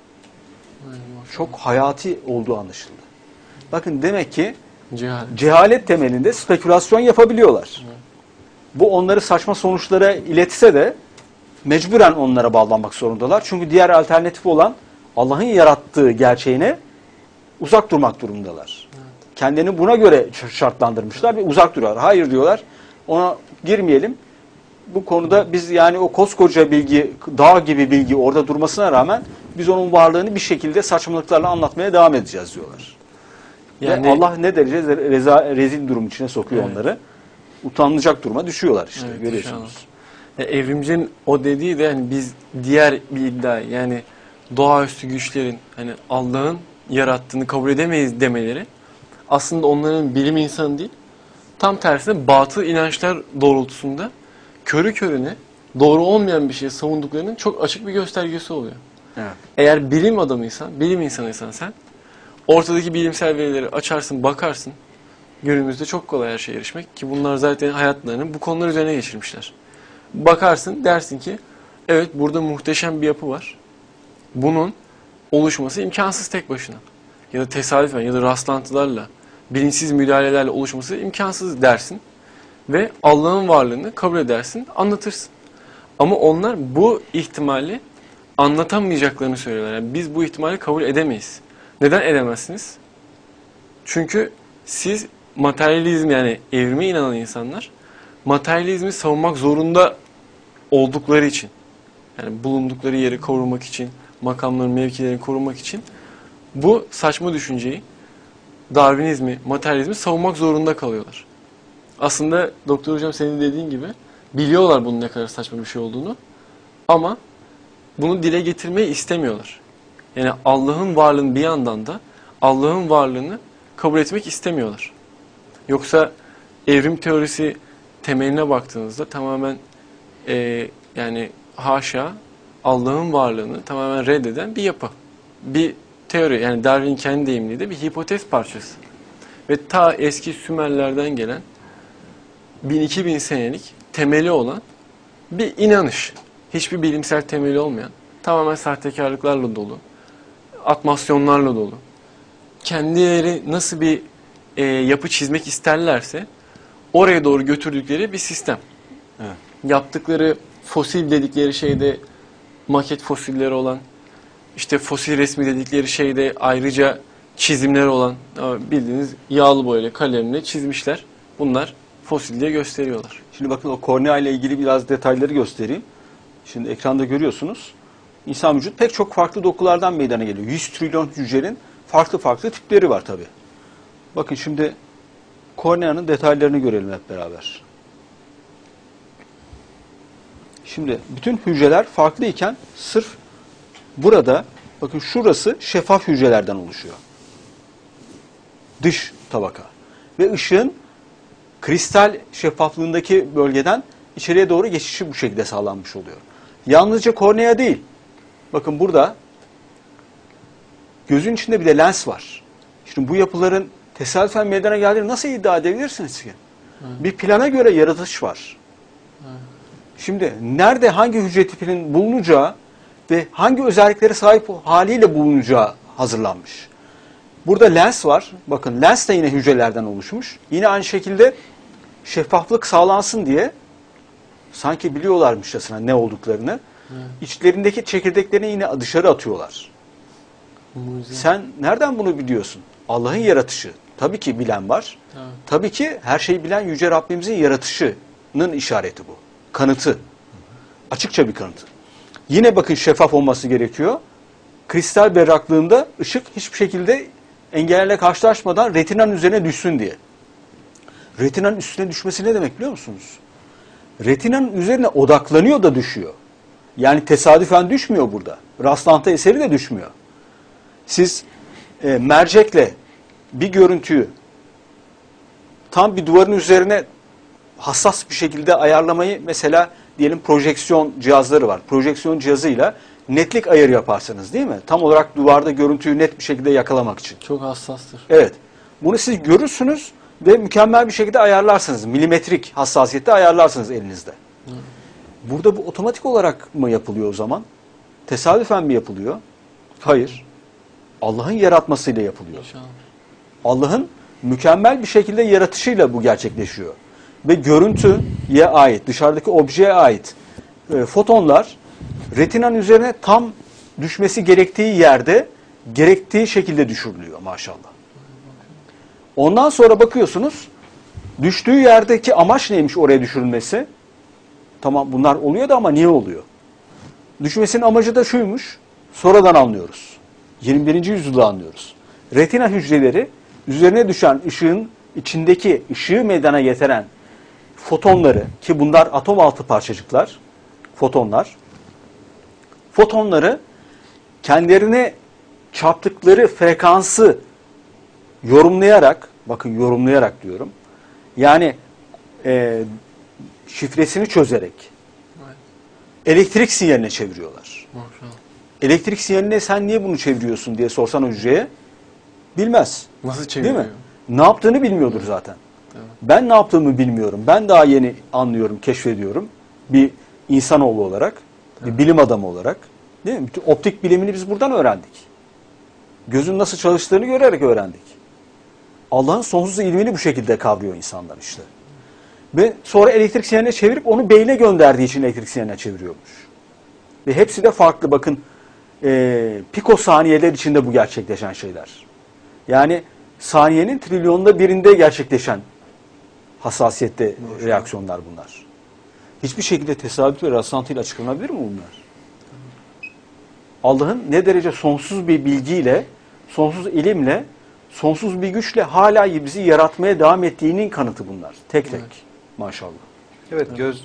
Çok hayati olduğu anlaşıldı. Bakın demek ki Cehalet. cehalet temelinde spekülasyon yapabiliyorlar. Bu onları saçma sonuçlara iletse de mecburen onlara bağlanmak zorundalar. Çünkü diğer alternatif olan Allah'ın yarattığı gerçeğine uzak durmak durumundalar. Evet. Kendini buna göre şartlandırmışlar ve uzak duruyorlar. Hayır diyorlar, ona girmeyelim. Bu konuda biz yani o koskoca bilgi, dağ gibi bilgi orada durmasına rağmen biz onun varlığını bir şekilde saçmalıklarla anlatmaya devam edeceğiz diyorlar. Yani Ve Allah ne derece reza, rezil durum içine sokuyor Evet. onları. Utanılacak duruma düşüyorlar işte, Evet, görüyorsunuz. Ya evrimcinin o dediği de hani biz diğer bir iddia yani doğaüstü güçlerin hani Allah'ın yarattığını kabul edemeyiz demeleri aslında onların bilim insanı değil, tam tersine batıl inançlar doğrultusunda körü körüne doğru olmayan bir şeyi savunduklarının çok açık bir göstergesi oluyor. Evet. Eğer bilim adamıysan, bilim insanıysan sen ortadaki bilimsel verileri açarsın, bakarsın. Günümüzde çok kolay her şeye erişmek ki bunlar zaten hayatlarını bu konular üzerine geçirmişler. Bakarsın dersin ki evet burada muhteşem bir yapı var. Bunun oluşması imkansız tek başına. Ya da tesadüfen ya da rastlantılarla, bilinçsiz müdahalelerle oluşması imkansız dersin. Ve Allah'ın varlığını kabul edersin, anlatırsın. Ama onlar bu ihtimali anlatamayacaklarını söylüyorlar. Yani biz bu ihtimali kabul edemeyiz. Neden edemezsiniz? Çünkü siz materyalizm yani evrime inanan insanlar materyalizmi savunmak zorunda oldukları için yani bulundukları yeri korumak için, makamların, mevkilerini korumak için bu saçma düşünceyi, Darwinizmi, materyalizmi savunmak zorunda kalıyorlar. Aslında Doktor Hocam senin dediğin gibi biliyorlar bunun ne kadar saçma bir şey olduğunu ama bunu dile getirmeyi istemiyorlar. Yani Allah'ın varlığını bir yandan da Allah'ın varlığını kabul etmek istemiyorlar. Yoksa evrim teorisi temeline baktığınızda tamamen e, yani haşa Allah'ın varlığını tamamen reddeden bir yapı. Bir teori yani Darwin kendi deyimiyle de bir hipotez parçası. Ve ta eski Sümerlerden gelen bin iki bin senelik temeli olan bir inanış. Hiçbir bilimsel temeli olmayan, tamamen sahtekarlıklarla dolu, atmasyonlarla dolu. Kendileri nasıl bir e, yapı çizmek isterlerse oraya doğru götürdükleri bir sistem. Evet. Yaptıkları fosil dedikleri şeyde maket fosilleri olan, işte fosil resmi dedikleri şeyde ayrıca çizimleri olan, bildiğiniz yağlı boyayla kalemle çizmişler. Bunlar fosil diye gösteriyorlar. Şimdi bakın o kornea ile ilgili biraz detayları göstereyim. Şimdi ekranda görüyorsunuz. İnsan vücut pek çok farklı dokulardan meydana geliyor. yüz trilyon hücrenin farklı farklı tipleri var tabi. Bakın şimdi korneanın detaylarını görelim hep beraber. Şimdi bütün hücreler farklıyken sırf burada bakın şurası şeffaf hücrelerden oluşuyor. Dış tabaka. Ve ışığın kristal şeffaflığındaki bölgeden içeriye doğru geçişi bu şekilde sağlanmış oluyor. Yalnızca kornea değil. Bakın burada gözün içinde bir de lens var. Şimdi bu yapıların tesadüfen meydana geldiğini nasıl iddia edebilirsiniz ki? Hı. Bir plana göre yaratış var. Hı. Şimdi nerede hangi hücre tipinin bulunacağı ve hangi özelliklere sahip haliyle bulunacağı hazırlanmış. Burada lens var. Bakın lens de yine hücrelerden oluşmuş. Yine aynı şekilde şeffaflık sağlansın diye sanki biliyorlarmışçasına ne olduklarını Hı. içlerindeki çekirdeklerini yine dışarı atıyorlar. Mucize. Sen nereden bunu biliyorsun? Allah'ın yaratışı. Tabii ki bilen var. Evet. Tabii ki her şeyi bilen Yüce Rabbimizin yaratışının işareti bu. Kanıtı. Hı hı. Açıkça bir kanıtı. Yine bakın şeffaf olması gerekiyor. Kristal berraklığında ışık hiçbir şekilde engellerle karşılaşmadan retinanın üzerine düşsün diye. Retinanın üstüne düşmesi ne demek biliyor musunuz? Retinanın üzerine odaklanıyor da düşüyor. Yani tesadüfen düşmüyor burada. Rastlantı eseri de düşmüyor. Siz e, mercekle bir görüntüyü tam bir duvarın üzerine hassas bir şekilde ayarlamayı, mesela diyelim projeksiyon cihazları var. Projeksiyon cihazıyla netlik ayarı yaparsınız değil mi? Tam olarak duvarda görüntüyü net bir şekilde yakalamak için. Çok hassastır. Evet. Bunu siz görürsünüz ve mükemmel bir şekilde ayarlarsınız. Milimetrik hassasiyette ayarlarsınız elinizde. Hı. Burada bu otomatik olarak mı yapılıyor o zaman? Tesadüfen mi yapılıyor? Hayır. Allah'ın yaratmasıyla yapılıyor. İnşallah. Allah'ın mükemmel bir şekilde yaratışıyla bu gerçekleşiyor. Ve görüntüye ait, dışarıdaki objeye ait e, fotonlar retinanın üzerine tam düşmesi gerektiği yerde, gerektiği şekilde düşürülüyor maşallah. Ondan sonra bakıyorsunuz, düştüğü yerdeki amaç neymiş oraya düşürülmesi? Tamam, bunlar oluyor da ama niye oluyor? Düşmesinin amacı da şuymuş, sonradan anlıyoruz. yirmi birinci yüzyılda anlıyoruz. Retina hücreleri üzerine düşen ışığın içindeki ışığı meydana getiren fotonları, ki bunlar atom altı parçacıklar, fotonlar, fotonları kendilerine çarptıkları frekansı yorumlayarak, bakın yorumlayarak diyorum, yani e, şifresini çözerek Evet. elektrik sinyaline çeviriyorlar. Maşallah. Elektrik sinyaline sen niye bunu çeviriyorsun diye sorsan hücreye, bilmez. Nasıl Değil çeviriyor? mi? Ne yaptığını bilmiyordur zaten. Evet. Ben ne yaptığımı bilmiyorum. Ben daha yeni anlıyorum, keşfediyorum. Bir insanoğlu olarak, bir bilim adamı olarak. Değil mi? Bütün optik bilimini biz buradan öğrendik. Gözün nasıl çalıştığını görerek öğrendik. Allah'ın sonsuz ilmini bu şekilde kavruyor insanlar işte. Ve sonra elektrik sinyaline çevirip onu beyne gönderdiği için elektrik sinyaline çeviriyormuş. Ve hepsi de farklı. Bakın e, pikosaniyeler içinde bu gerçekleşen şeyler. Yani saniyenin trilyonda birinde gerçekleşen hassasiyette reaksiyonlar bunlar. Hiçbir şekilde tesadüf ve rastlantıyla açıklanabilir mi bunlar? Allah'ın ne derece sonsuz bir bilgiyle, sonsuz ilimle, sonsuz bir güçle hala bizi yaratmaya devam ettiğinin kanıtı bunlar. Tek tek. Evet. Maşallah. Evet, göz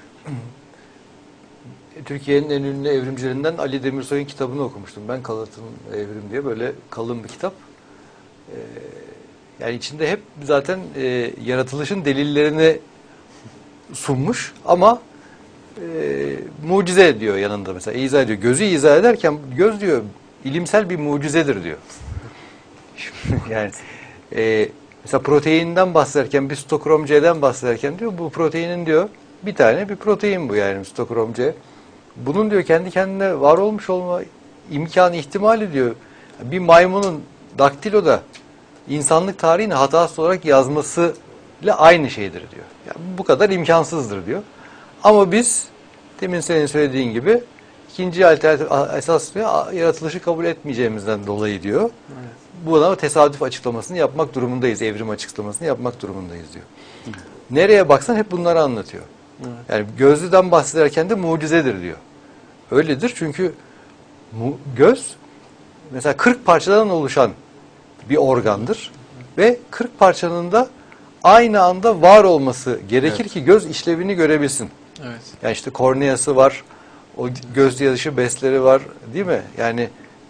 Türkiye'nin en ünlü evrimcilerinden Ali Demirsoy'un kitabını okumuştum. Ben Kalıtım Evrim diye, böyle kalın bir kitap. Ee, yani içinde hep zaten e, yaratılışın delillerini sunmuş ama e, mucize diyor yanında, mesela izah ediyor. Gözü izah ederken göz diyor ilimsel bir mucizedir diyor. Yani e, mesela proteinden bahsederken, bir sitokrom C'den bahsederken diyor bu proteinin diyor bir tane bir protein bu, yani sitokrom C. Bunun diyor kendi kendine var olmuş olma imkanı, ihtimali diyor bir maymunun daktiloda insanlık tarihini hatasız olarak yazmasıyla aynı şeydir diyor. Yani bu kadar imkansızdır diyor. Ama biz demin senin söylediğin gibi ikinci alternatif esas diyor, yaratılışı kabul etmeyeceğimizden dolayı diyor. Evet. Buna tesadüf açıklamasını yapmak durumundayız. Evrim açıklamasını yapmak durumundayız diyor. Hı. Nereye baksan hep bunları anlatıyor. Evet. Yani gözlüden bahsederken de mucizedir diyor. Öyledir çünkü mu göz mesela kırk parçadan oluşan bir organdır. Ve kırk parçanın da aynı anda var olması gerekir Evet. ki göz işlevini görebilsin. Evet. Yani işte korneası var, o göz yaşı bezleri var, değil mi? Yani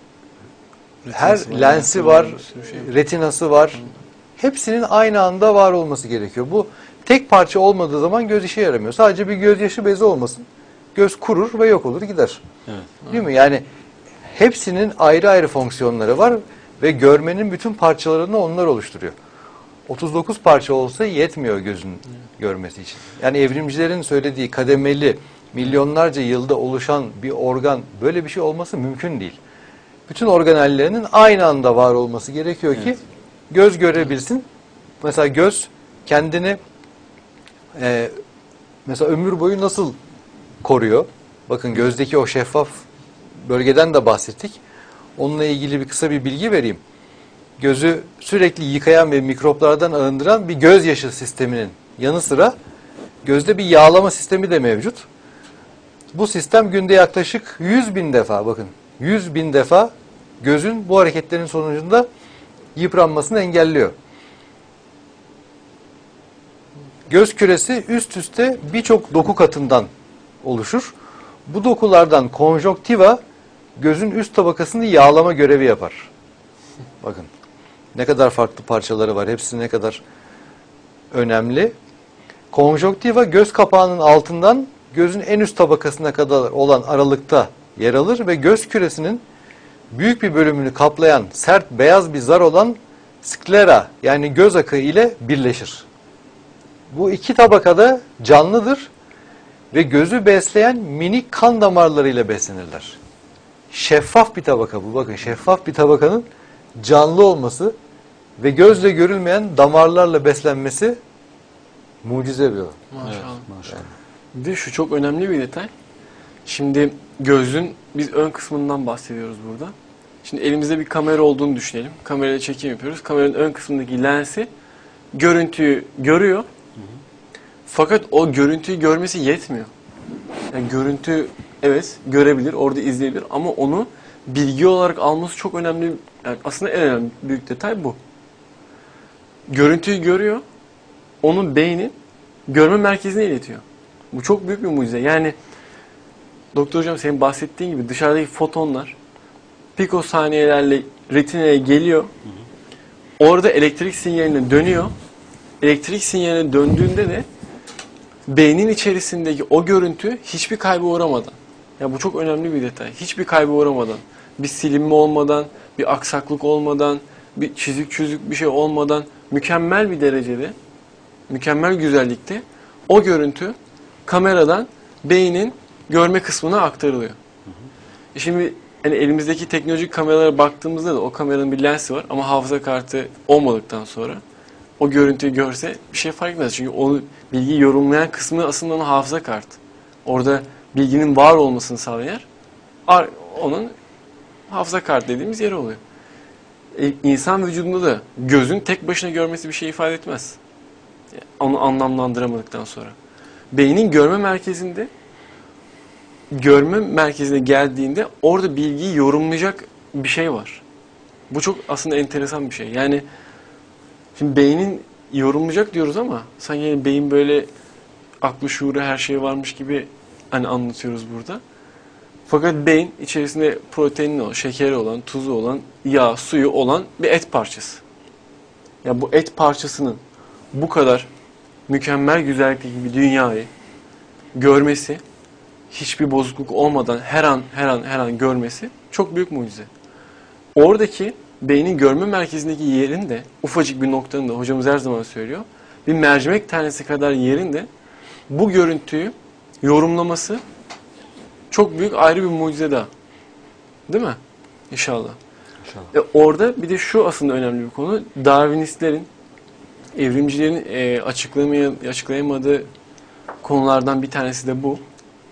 her Retinası var, lensi lensi var, var, bir sürü şey var. retinası var. Hepsinin aynı anda var olması gerekiyor. Bu tek parça olmadığı zaman göz işe yaramıyor. Sadece bir gözyaşı bezi olmasın. Göz kurur ve yok olur gider. Evet. Değil mi? Yani hepsinin ayrı ayrı fonksiyonları var ve görmenin bütün parçalarını onlar oluşturuyor. otuz dokuz parça olsa yetmiyor gözün görmesi için. Yani evrimcilerin söylediği kademeli, milyonlarca yılda oluşan bir organ, böyle bir şey olması mümkün değil. Bütün organellerinin aynı anda var olması gerekiyor ki Evet. göz görebilsin. Mesela göz kendini e, mesela ömür boyu nasıl koruyor? Bakın gözdeki o şeffaf bölgeden de bahsettik. Onunla ilgili bir kısa bir bilgi vereyim. Gözü sürekli yıkayan ve mikroplardan arındıran bir gözyaşı sisteminin yanı sıra gözde bir yağlama sistemi de mevcut. Bu sistem günde yaklaşık yüz bin defa, bakın yüz bin defa gözün bu hareketlerin sonucunda yıpranmasını engelliyor. Göz küresi üst üste birçok doku katından oluşur. Bu dokulardan konjonktiva gözün üst tabakasını yağlama görevi yapar. Bakın ne kadar farklı parçaları var. Hepsi ne kadar önemli. Konjonktiva göz kapağının altından gözün en üst tabakasına kadar olan aralıkta yer alır ve göz küresinin büyük bir bölümünü kaplayan sert beyaz bir zar olan sklera yani göz akı ile birleşir. Bu iki tabakada canlıdır ve gözü besleyen minik kan damarlarıyla beslenirler. Şeffaf bir tabaka bu. Bakın şeffaf bir tabakanın canlı olması ve gözle görülmeyen damarlarla beslenmesi mucize bir olay. Maşallah. Evet, maşallah. Bir de şu çok önemli bir detay. Şimdi gözün biz ön kısmından bahsediyoruz burada. Şimdi elimizde bir kamera olduğunu düşünelim. Kamerayla çekim yapıyoruz. Kameranın ön kısmındaki lensi görüntüyü görüyor. Hı hı. Fakat o görüntüyü görmesi yetmiyor. Yani görüntü evet görebilir, orada izleyebilir ama onu bilgi olarak alması çok önemli. Yani aslında en önemli büyük detay bu. Görüntüyü görüyor, onun beynin görme merkezine iletiyor. Bu çok büyük bir mucize. Yani Doktor Hocam senin bahsettiğin gibi dışarıdaki fotonlar pikosaniyelerle retinaya geliyor. Hı hı. Orada elektrik sinyaline dönüyor. Elektrik sinyaline döndüğünde de beynin içerisindeki o görüntü hiçbir kayba uğramadan, ya bu çok önemli bir detay, hiçbir kayba uğramadan, bir silinme olmadan, bir aksaklık olmadan, bir çizik çizik bir şey olmadan mükemmel bir derecede, mükemmel güzellikte o görüntü kameradan beynin görme kısmına aktarılıyor. Hı hı. E şimdi hani elimizdeki teknolojik kameralara baktığımızda da o kameranın bir lensi var ama hafıza kartı olmadıktan sonra o görüntüyü görse bir şey fark etmez. Çünkü o bilgiyi yorumlayan kısmı aslında onun hafıza kartı. Orada bilginin var olmasını sağlayan yer onun hafıza kartı dediğimiz yer oluyor. E, insan vücudunda da gözün tek başına görmesi bir şey ifade etmez. Onu anlamlandıramadıktan sonra. Beynin görme merkezinde görme merkezine geldiğinde orada bilgiyi yorumlayacak bir şey var. Bu çok aslında enteresan bir şey. Yani şimdi beynin yorumlayacak diyoruz ama sanki yani beyin böyle aklı şuuru her şey varmış gibi hani anlatıyoruz burada. Fakat beyin içerisinde proteini olan, şekeri olan, tuzu olan, yağ, suyu olan bir et parçası. Ya bu et parçasının bu kadar mükemmel güzellikteki bir dünyayı görmesi, hiçbir bozukluk olmadan her an her an her an görmesi çok büyük mucize. Oradaki beynin görme merkezindeki yerin de ufacık bir noktanın da hocamız her zaman söylüyor. Bir mercimek tanesi kadar yerin de bu görüntüyü yorumlaması çok büyük ayrı bir mucize daha. Değil mi? İnşallah. İnşallah. E orada bir de şu aslında önemli bir konu. Darwinistlerin, evrimcilerin e, açıklamaya, açıklayamadığı konulardan bir tanesi de bu.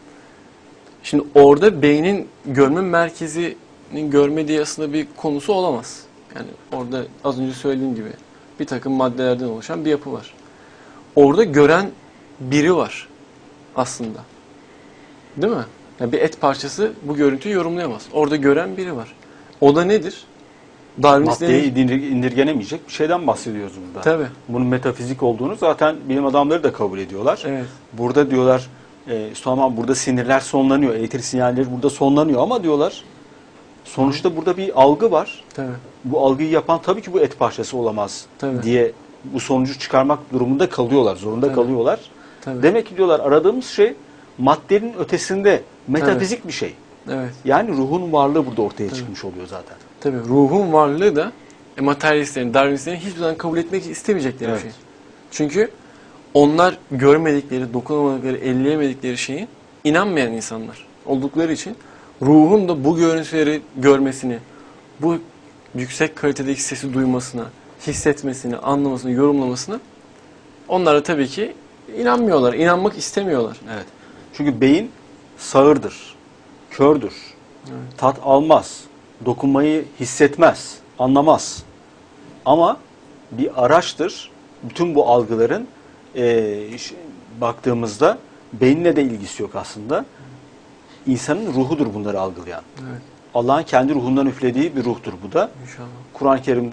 Şimdi orada beynin görme merkezinin görmediği aslında bir konusu olamaz. Yani orada az önce söylediğim gibi bir takım maddelerden oluşan bir yapı var. Orada gören biri var aslında. Değil mi? Yani bir et parçası bu görüntüyü yorumlayamaz. Orada gören biri var. O da nedir? Maddeye indirgenemeyecek bir şeyden bahsediyoruz burada. Tabii. Bunun metafizik olduğunu zaten bilim adamları da kabul ediyorlar. Evet. Burada diyorlar, e, tamam burada sinirler sonlanıyor, elektrik sinyalleri burada sonlanıyor ama diyorlar sonuçta burada bir algı var. Tabii. Bu algıyı yapan tabii ki bu et parçası olamaz Tabii. diye bu sonucu çıkarmak durumunda kalıyorlar, zorunda Tabii. kalıyorlar. Tabii. Demek ki diyorlar aradığımız şey maddenin ötesinde metafizik Tabii. bir şey. Evet. Yani ruhun varlığı burada ortaya Tabii. çıkmış oluyor zaten. Tabii ruhun varlığı da e, materyalistlerin, Darwinistlerin hiçbir zaman kabul etmek istemeyecekleri Evet. bir şey. Çünkü onlar görmedikleri, dokunamadıkları, elleyemedikleri şeyin inanmayan insanlar oldukları için ruhun da bu görüntüleri görmesini, bu yüksek kalitedeki sesi duymasına, hissetmesini, anlamasını, yorumlamasını onlar da tabii ki inanmıyorlar, inanmak istemiyorlar. Evet. Çünkü beyin sağırdır, kördür, Evet. tat almaz, dokunmayı hissetmez, anlamaz. Ama bir araçtır. Bütün bu algıların e, baktığımızda beyinle de ilgisi yok aslında. İnsanın ruhudur bunları algılayan. Evet. Allah'ın kendi ruhundan üflediği bir ruhtur bu da. İnşallah. Kur'an-ı Kerim'de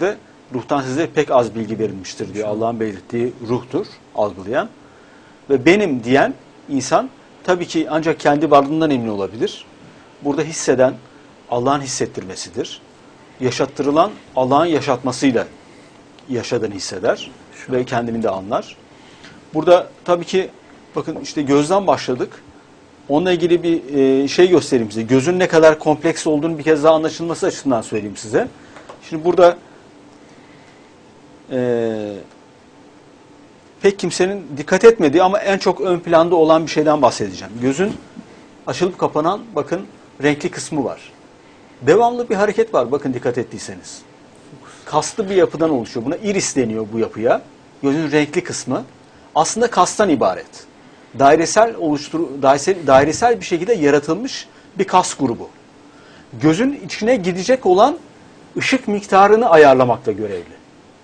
ruhtan size pek az bilgi verilmiştir diyor. Allah'ın belirttiği ruhtur algılayan. Ve benim diyen insan tabii ki ancak kendi varlığından emin olabilir. Burada hisseden Allah'ın hissettirmesidir. Yaşattırılan Allah'ın yaşatmasıyla yaşadığını hisseder ve kendini de anlar. Burada tabii ki bakın işte gözden başladık. Onunla ilgili bir e, şey göstereyim size. Gözün ne kadar kompleks olduğunu bir kez daha anlaşılması açısından söyleyeyim size. Şimdi burada e, pek kimsenin dikkat etmediği ama en çok ön planda olan bir şeyden bahsedeceğim. Gözün açılıp kapanan bakın renkli kısmı var. Devamlı bir hareket var bakın dikkat ettiyseniz. Kaslı bir yapıdan oluşuyor. Buna iris deniyor bu yapıya. Gözün renkli kısmı. Aslında kastan ibaret. Dairesel oluştur dairesel, dairesel bir şekilde yaratılmış bir kas grubu. Gözün içine gidecek olan ışık miktarını ayarlamakla görevli.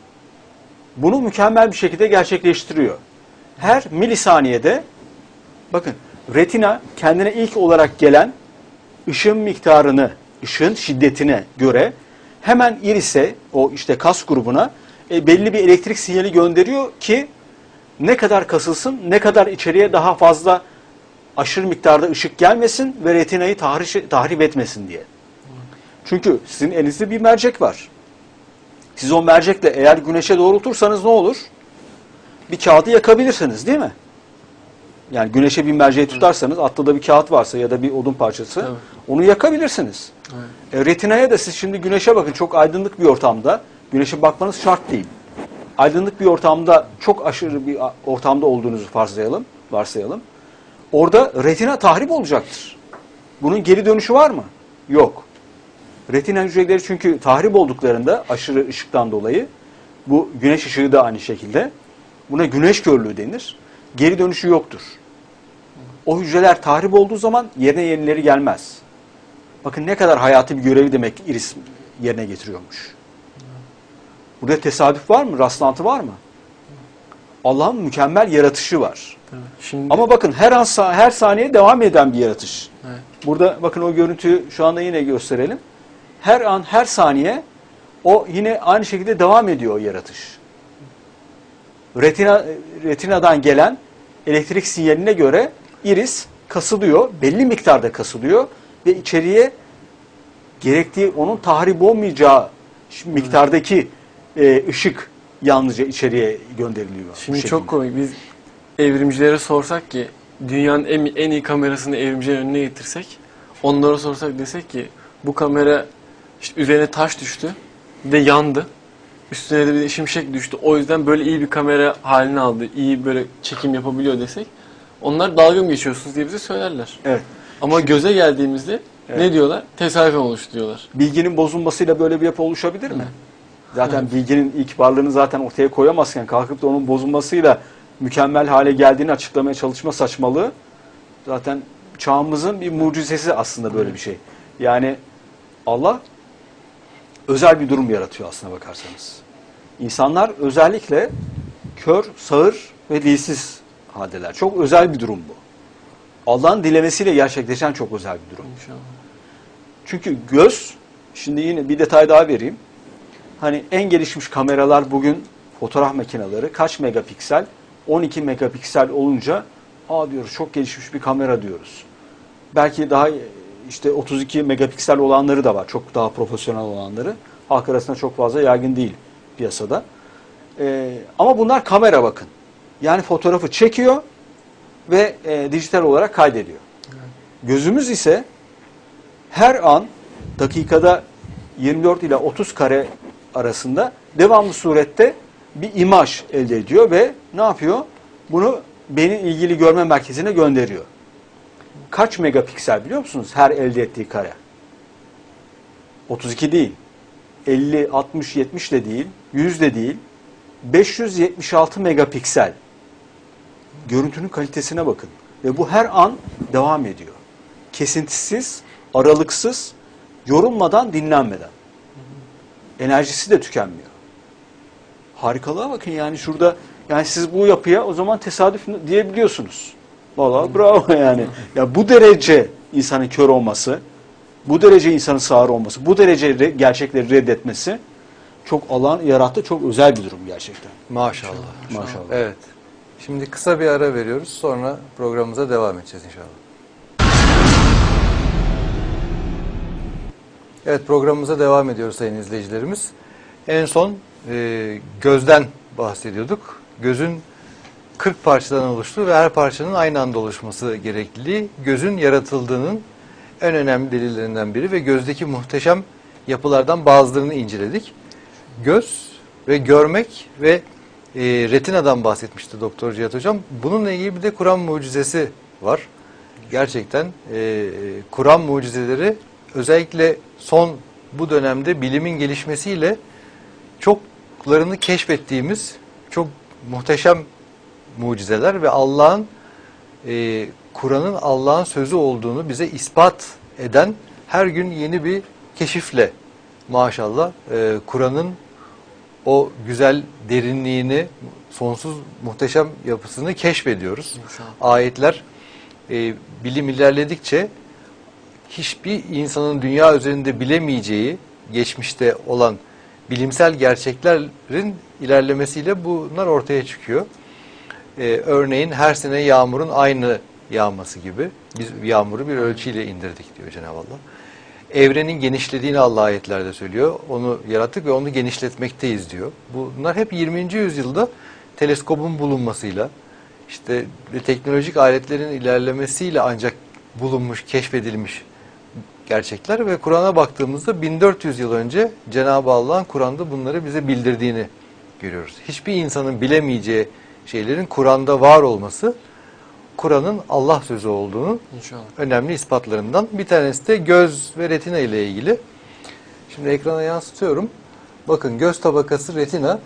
Bunu mükemmel bir şekilde gerçekleştiriyor. Her milisaniyede bakın retina kendine ilk olarak gelen ışığın miktarını, ışığın şiddetine göre hemen irise, o işte kas grubuna e, belli bir elektrik sinyali gönderiyor ki ne kadar kasılsın, ne kadar içeriye daha fazla aşırı miktarda ışık gelmesin ve retinayı tahrip, tahrip etmesin diye. Çünkü sizin elinizde bir mercek var. Siz o mercekle eğer güneşe doğrultursanız ne olur? Bir kağıdı yakabilirsiniz değil mi? Yani güneşe bir merceği tutarsanız, altta da bir kağıt varsa ya da bir odun parçası, evet, onu yakabilirsiniz. Evet. E, retinaya da siz şimdi güneşe bakın, çok aydınlık bir ortamda, güneşe bakmanız şart değil. Aydınlık bir ortamda, çok aşırı bir ortamda olduğunuzu varsayalım, varsayalım. Orada retina tahrip olacaktır. Bunun geri dönüşü var mı? Yok. Retina hücreleri çünkü tahrip olduklarında aşırı ışıktan dolayı, bu güneş ışığı da aynı şekilde, buna güneş körlüğü denir. Geri dönüşü yoktur. O hücreler tahrip olduğu zaman yerine yenileri gelmez. Bakın ne kadar hayati bir görevi demek iris yerine getiriyormuş. Burada tesadüf var mı? Rastlantı var mı? Allah'ın mükemmel yaratışı var. Evet, şimdi... Ama bakın her an her saniye devam eden bir yaratış. Evet. Burada bakın o görüntüyü şu anda yine gösterelim. Her an her saniye o yine aynı şekilde devam ediyor o yaratış. Retina, retinadan gelen elektrik sinyaline göre iris kasılıyor, belli miktarda kasılıyor ve içeriye gerektiği onun tahrip olmayacağı miktardaki e, ışık yalnızca içeriye gönderiliyor. Şimdi çok komik. Biz evrimcilere sorsak ki dünyanın en, en iyi kamerasını evrimcilerin önüne getirsek, onlara sorsak desek ki bu kamera işte üzerine taş düştü ve yandı. Üstüne de bir şimşek düştü. O yüzden böyle iyi bir kamera halini aldı. İyi böyle çekim yapabiliyor desek. Onlar dalga mı geçiyorsunuz diye bize söylerler. Evet. Ama Şimdi, göze geldiğimizde evet, ne diyorlar? Tesadüfen oluştu diyorlar. Bilginin bozulmasıyla böyle bir yapı oluşabilir mi? Evet. Zaten evet, bilginin ilk varlığını zaten ortaya koyamazken kalkıp da onun bozulmasıyla mükemmel hale geldiğini açıklamaya çalışma saçmalığı zaten çağımızın bir mucizesi aslında böyle bir şey. Yani Allah özel bir durum yaratıyor aslına bakarsanız. İnsanlar özellikle kör, sağır ve dilsiz haldeler. Çok özel bir durum bu. Allah'ın dilemesiyle gerçekleşen çok özel bir durum. İnşallah. Çünkü göz, şimdi yine bir detay daha vereyim. Hani en gelişmiş kameralar bugün, fotoğraf makineleri kaç megapiksel? on iki megapiksel olunca aa diyoruz çok gelişmiş bir kamera diyoruz. Belki daha işte otuz iki megapiksel olanları da var. Çok daha profesyonel olanları. Halk arasında çok fazla yaygın değil piyasada. Ee, ama bunlar kamera bakın. Yani fotoğrafı çekiyor ve e, dijital olarak kaydediyor. Evet. Gözümüz ise her an dakikada yirmi dört ile otuz kare arasında devamlı surette bir imaj elde ediyor ve ne yapıyor? Bunu beynin ilgili görme merkezine gönderiyor. Kaç megapiksel biliyor musunuz her elde ettiği kare? otuz iki değil, elli, altmış, yetmiş de değil, yüz de değil, beş yüz yetmiş altı megapiksel. Görüntünün kalitesine bakın. Ve bu her an devam ediyor. Kesintisiz, aralıksız, yorulmadan, dinlenmeden. Enerjisi de tükenmiyor. Harikalığa bakın yani şurada, yani siz bu yapıya o zaman tesadüf diyebiliyorsunuz. Vallahi bravo yani. Ya bu derece insanın kör olması, bu derece insanın sağır olması, bu derece re gerçekleri reddetmesi çok alan yarattı. Çok özel bir durum gerçekten. Maşallah. Maşallah. Evet. Şimdi kısa bir ara veriyoruz. Sonra programımıza devam edeceğiz inşallah. Evet, programımıza devam ediyoruz sayın izleyicilerimiz. En son e, gözden bahsediyorduk. Gözün kırk parçadan oluştuğu ve her parçanın aynı anda oluşması gerekliliği gözün yaratıldığının en önemli delillerinden biri ve gözdeki muhteşem yapılardan bazılarını inceledik. Göz ve görmek ve e, retinadan bahsetmişti Doktor Cihat Hocam. Bununla ilgili bir de Kur'an mucizesi var. Gerçekten e, Kur'an mucizeleri özellikle son bu dönemde bilimin gelişmesiyle çoklarını keşfettiğimiz çok muhteşem mucizeler ve Allah'ın e, Kur'an'ın Allah'ın sözü olduğunu bize ispat eden her gün yeni bir keşifle maşallah e, Kur'an'ın o güzel derinliğini, sonsuz muhteşem yapısını keşfediyoruz. İnşallah. Ayetler e, bilim ilerledikçe hiçbir insanın dünya üzerinde bilemeyeceği geçmişte olan bilimsel gerçeklerin ilerlemesiyle bunlar ortaya çıkıyor. Ee, örneğin her sene yağmurun aynı yağması gibi. Biz yağmuru bir ölçüyle indirdik diyor Cenab-ı Allah. Evrenin genişlediğini Allah ayetlerde söylüyor. Onu yarattık ve onu genişletmekteyiz diyor. Bunlar hep yirminci yüzyılda teleskopun bulunmasıyla, işte teknolojik aletlerin ilerlemesiyle ancak bulunmuş, keşfedilmiş gerçekler ve Kur'an'a baktığımızda bin dört yüz yıl önce Cenab-ı Allah'ın Kur'an'da bunları bize bildirdiğini görüyoruz. Hiçbir insanın bilemeyeceği şeylerin Kur'an'da var olması, Kur'an'ın Allah sözü olduğunu İnşallah. önemli ispatlarından. Bir tanesi de göz ve retina ile ilgili. Şimdi ekrana yansıtıyorum. Bakın göz tabakası retina.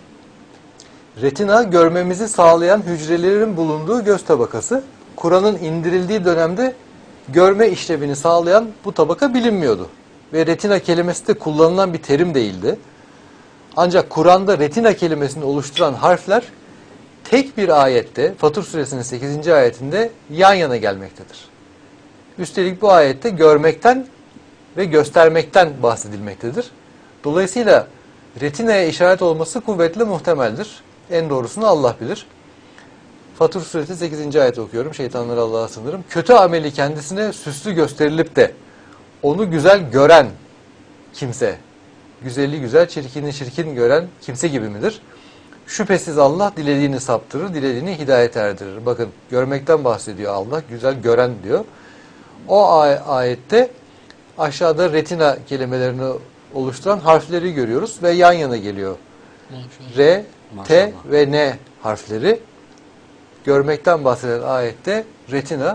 Retina görmemizi sağlayan hücrelerin bulunduğu göz tabakası. Kur'an'ın indirildiği dönemde görme işlevini sağlayan bu tabaka bilinmiyordu. Ve retina kelimesi de kullanılan bir terim değildi. Ancak Kur'an'da retina kelimesini oluşturan harfler tek bir ayette, Fatır suresinin sekizinci ayetinde yan yana gelmektedir. Üstelik bu ayette görmekten ve göstermekten bahsedilmektedir. Dolayısıyla retinaya işaret olması kuvvetle muhtemeldir. En doğrusunu Allah bilir. Fatır suresi sekizinci ayet okuyorum. Şeytanları Allah'a sığınırım. Kötü ameli kendisine süslü gösterilip de onu güzel gören kimse, güzelliği güzel, çirkini çirkin gören kimse gibi midir? Şüphesiz Allah dilediğini saptırır, dilediğini hidayet erdirir. Bakın görmekten bahsediyor Allah, güzel gören diyor. O ay- ayette aşağıda retina kelimelerini oluşturan harfleri görüyoruz ve yan yana geliyor. Maşallah. R, T Maşallah. ve N harfleri. Görmekten bahseden ayette retina,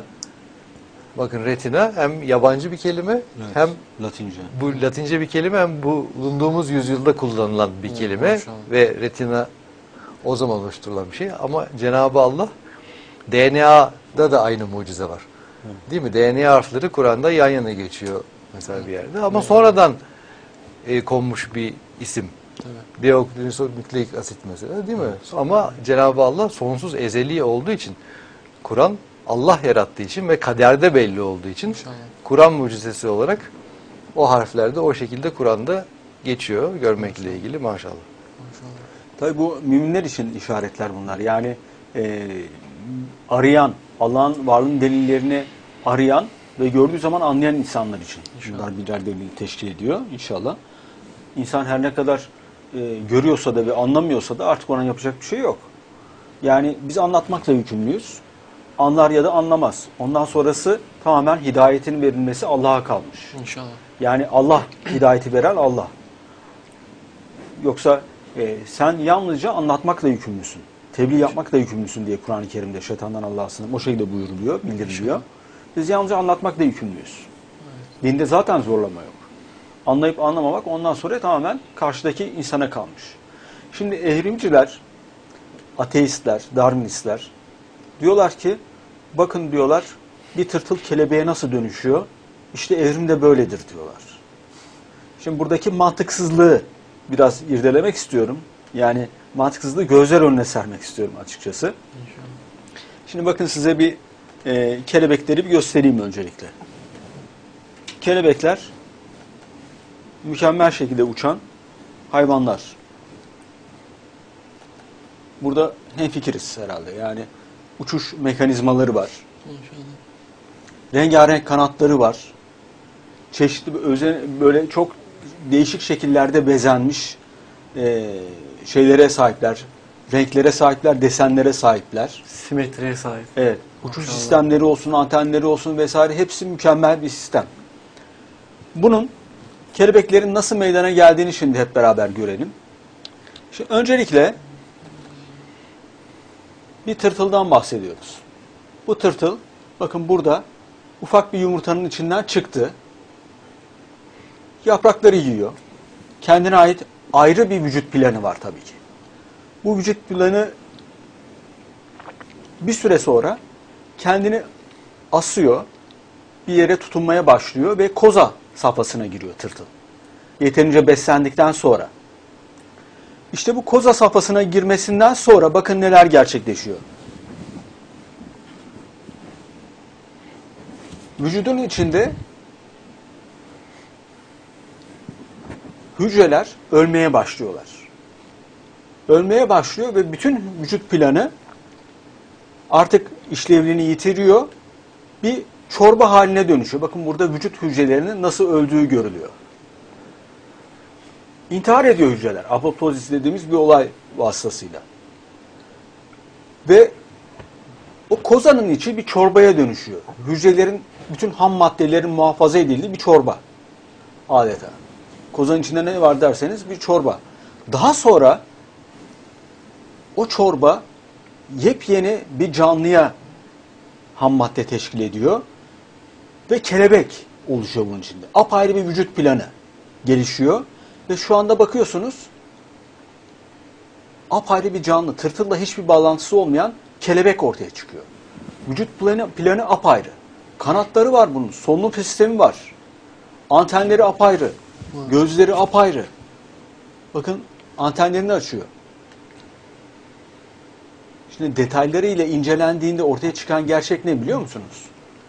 bakın retina hem yabancı bir kelime Evet, hem Latince. bu Latince bir kelime hem bulunduğumuz yüzyılda kullanılan bir Evet, kelime maşallah. ve retina o zaman oluşturulan bir şey. Ama Cenab-ı Allah D N A'da da aynı mucize var. Evet. Değil mi? D N A harfleri Kur'an'da yan yana geçiyor mesela bir yerde. Ama sonradan e, konmuş bir isim. Tabii. Deoksinrik asit mesela değil mi? Ama Cenab-ı Allah sonsuz ezeli olduğu için Kur'an Allah yarattığı için ve kaderde belli olduğu için İnşallah. Kur'an mucizesi olarak o harflerde o şekilde Kur'an'da geçiyor görmekle ilgili maşallah. Maşallah. Tabii bu müminler için işaretler bunlar. Yani e, arayan, Allah'ın varlığının delillerini arayan ve gördüğü zaman anlayan insanlar için. İnşallah. Bunlar birer delil teşkil ediyor inşallah. İnsan her ne kadar e, görüyorsa da ve anlamıyorsa da artık ona yapacak bir şey yok. Yani biz anlatmakla yükümlüyüz. Anlar ya da anlamaz. Ondan sonrası tamamen hidayetin verilmesi Allah'a kalmış. İnşallah. Yani Allah hidayeti veren Allah. Yoksa e, sen yalnızca anlatmakla yükümlüsün. Tebliğ yapmakla yükümlüsün diye Kur'an-ı Kerim'de şeytandan Allah'a sığınırım. O şekilde buyuruluyor, bildiriliyor. Biz yalnızca anlatmakla yükümlüyüz. Dinde zaten zorlama yok. Anlayıp anlamamak ondan sonra tamamen karşıdaki insana kalmış. Şimdi evrimciler, ateistler, Darwinistler diyorlar ki bakın diyorlar bir tırtıl kelebeğe nasıl dönüşüyor? İşte evrim de böyledir diyorlar. Şimdi buradaki mantıksızlığı biraz irdelemek istiyorum. Yani mantıksızlığı gözler önüne sermek istiyorum açıkçası. İnşallah. Şimdi bakın size bir e, kelebekleri bir göstereyim öncelikle. Kelebekler mükemmel şekilde uçan hayvanlar. burada hemfikiriz herhalde. Yani uçuş mekanizmaları var. İnşallah. Rengarenk kanatları var. Çeşitli özel, böyle çok değişik şekillerde bezenmiş e, şeylere sahipler. Renklere sahipler, desenlere sahipler. Simetriye sahip. Evet. Uçuş Maşallah. sistemleri olsun, antenleri olsun vesaire hepsi mükemmel bir sistem. Bunun kelebeklerin nasıl meydana geldiğini şimdi hep beraber görelim. Şimdi öncelikle bir tırtıldan bahsediyoruz. Bu tırtıl, bakın burada ufak bir yumurtanın içinden çıktı. Yaprakları yiyor. Kendine ait ayrı bir vücut planı var tabii ki. Bu vücut planı bir süre sonra kendini asıyor, bir yere tutunmaya başlıyor ve koza safhasına giriyor tırtıl. Yeterince beslendikten sonra. İşte bu koza safhasına girmesinden sonra bakın neler gerçekleşiyor. Vücudun içinde hücreler ölmeye başlıyorlar. Ölmeye başlıyor ve bütün vücut planı artık işlevliğini yitiriyor. Bir çorba haline dönüşüyor. Bakın burada vücut hücrelerinin nasıl öldüğü görülüyor. İntihar ediyor hücreler. Apoptozis dediğimiz bir olay vasıtasıyla. Ve o kozanın içi bir çorbaya dönüşüyor. Hücrelerin bütün ham maddelerin muhafaza edildiği bir çorba. Adeta. Kozanın içinde ne var derseniz bir çorba. Daha sonra o çorba yepyeni bir canlıya ham madde teşkil ediyor. Ve kelebek oluşuyor bunun içinde. Apayrı bir vücut planı gelişiyor. Ve şu anda bakıyorsunuz apayrı bir canlı, tırtılla hiçbir bağlantısı olmayan kelebek ortaya çıkıyor. Vücut planı, planı apayrı. Kanatları var bunun, solunum sistemi var. Antenleri apayrı, gözleri apayrı. Bakın antenlerini açıyor. Şimdi detaylarıyla incelendiğinde ortaya çıkan gerçek ne biliyor musunuz?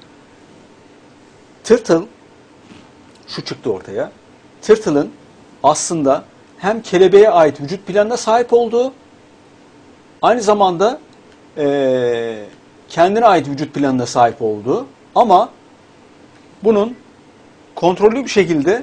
Tırtıl, şu çıktı ortaya. Tırtılın aslında hem kelebeğe ait vücut planına sahip olduğu, aynı zamanda e, kendine ait vücut planına sahip olduğu ama bunun kontrollü bir şekilde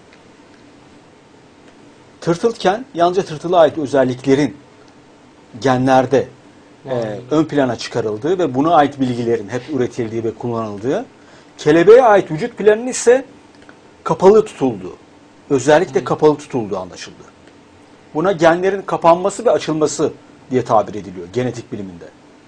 tırtılken yalnızca tırtıla ait özelliklerin genlerde e, ön plana çıkarıldığı ve buna ait bilgilerin hep üretildiği ve kullanıldığı, kelebeğe ait vücut planının ise kapalı tutulduğu, özellikle kapalı tutulduğu anlaşıldı. Buna genlerin kapanması ve açılması diye tabir ediliyor genetik biliminde.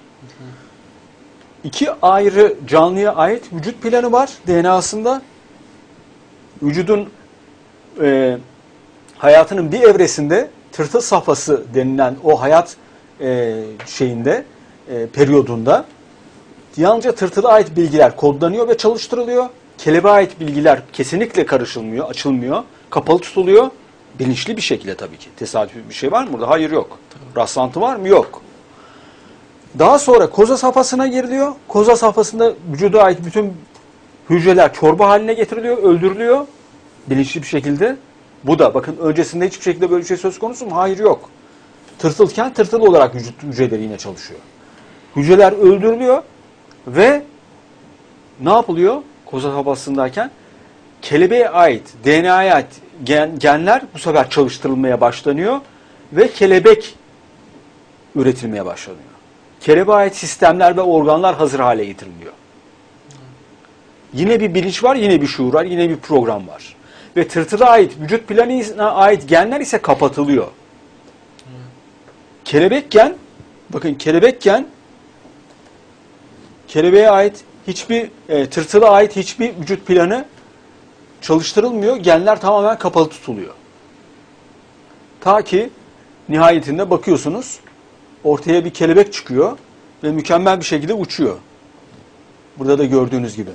İki ayrı canlıya ait vücut planı var D N A'sında. Vücudun e, hayatının bir evresinde tırtıl safhası denilen o hayat e, şeyinde, e, periyodunda yalnızca tırtıla ait bilgiler kodlanıyor ve çalıştırılıyor. Kelebeğe ait bilgiler kesinlikle karışılmıyor, açılmıyor, kapalı tutuluyor. Bilinçli bir şekilde tabii ki. Tesadüfi bir şey var mı burada? Hayır, yok. Rastlantı var mı? Yok. Daha sonra koza safhasına giriliyor. Koza safhasında vücuda ait bütün hücreler çorba haline getiriliyor, öldürülüyor. Bilinçli bir şekilde. Bu da bakın öncesinde hiçbir şekilde böyle bir şey söz konusu mu? Hayır, yok. Tırtılken tırtıl olarak vücut hücreleri yine çalışıyor. Hücreler öldürülüyor ve ne yapılıyor? Koza safhasındayken kelebeğe ait, D N A'ya ait gen, genler bu sefer çalıştırılmaya başlanıyor ve kelebek üretilmeye başlanıyor. Kelebeğe ait sistemler ve organlar hazır hale getiriliyor. Yine bir bilinç var, yine bir şuur var, yine bir program var. Ve tırtıla ait, vücut planına ait genler ise kapatılıyor. Kelebekken, bakın kelebekken kelebeğe ait hiçbir, e, tırtıla ait hiçbir vücut planı çalıştırılmıyor. Genler tamamen kapalı tutuluyor. Ta ki nihayetinde bakıyorsunuz ortaya bir kelebek çıkıyor ve mükemmel bir şekilde uçuyor. Burada da gördüğünüz gibi.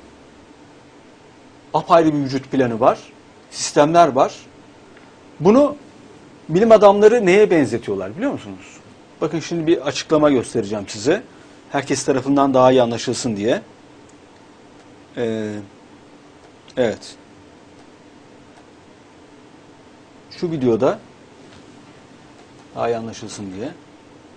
Apayrı bir vücut planı var. Sistemler var. Bunu bilim adamları neye benzetiyorlar biliyor musunuz? Bakın şimdi bir açıklama göstereceğim size. Herkes tarafından daha iyi anlaşılsın diye. Ee, evet. Şu videoda daha iyi anlaşılsın diye.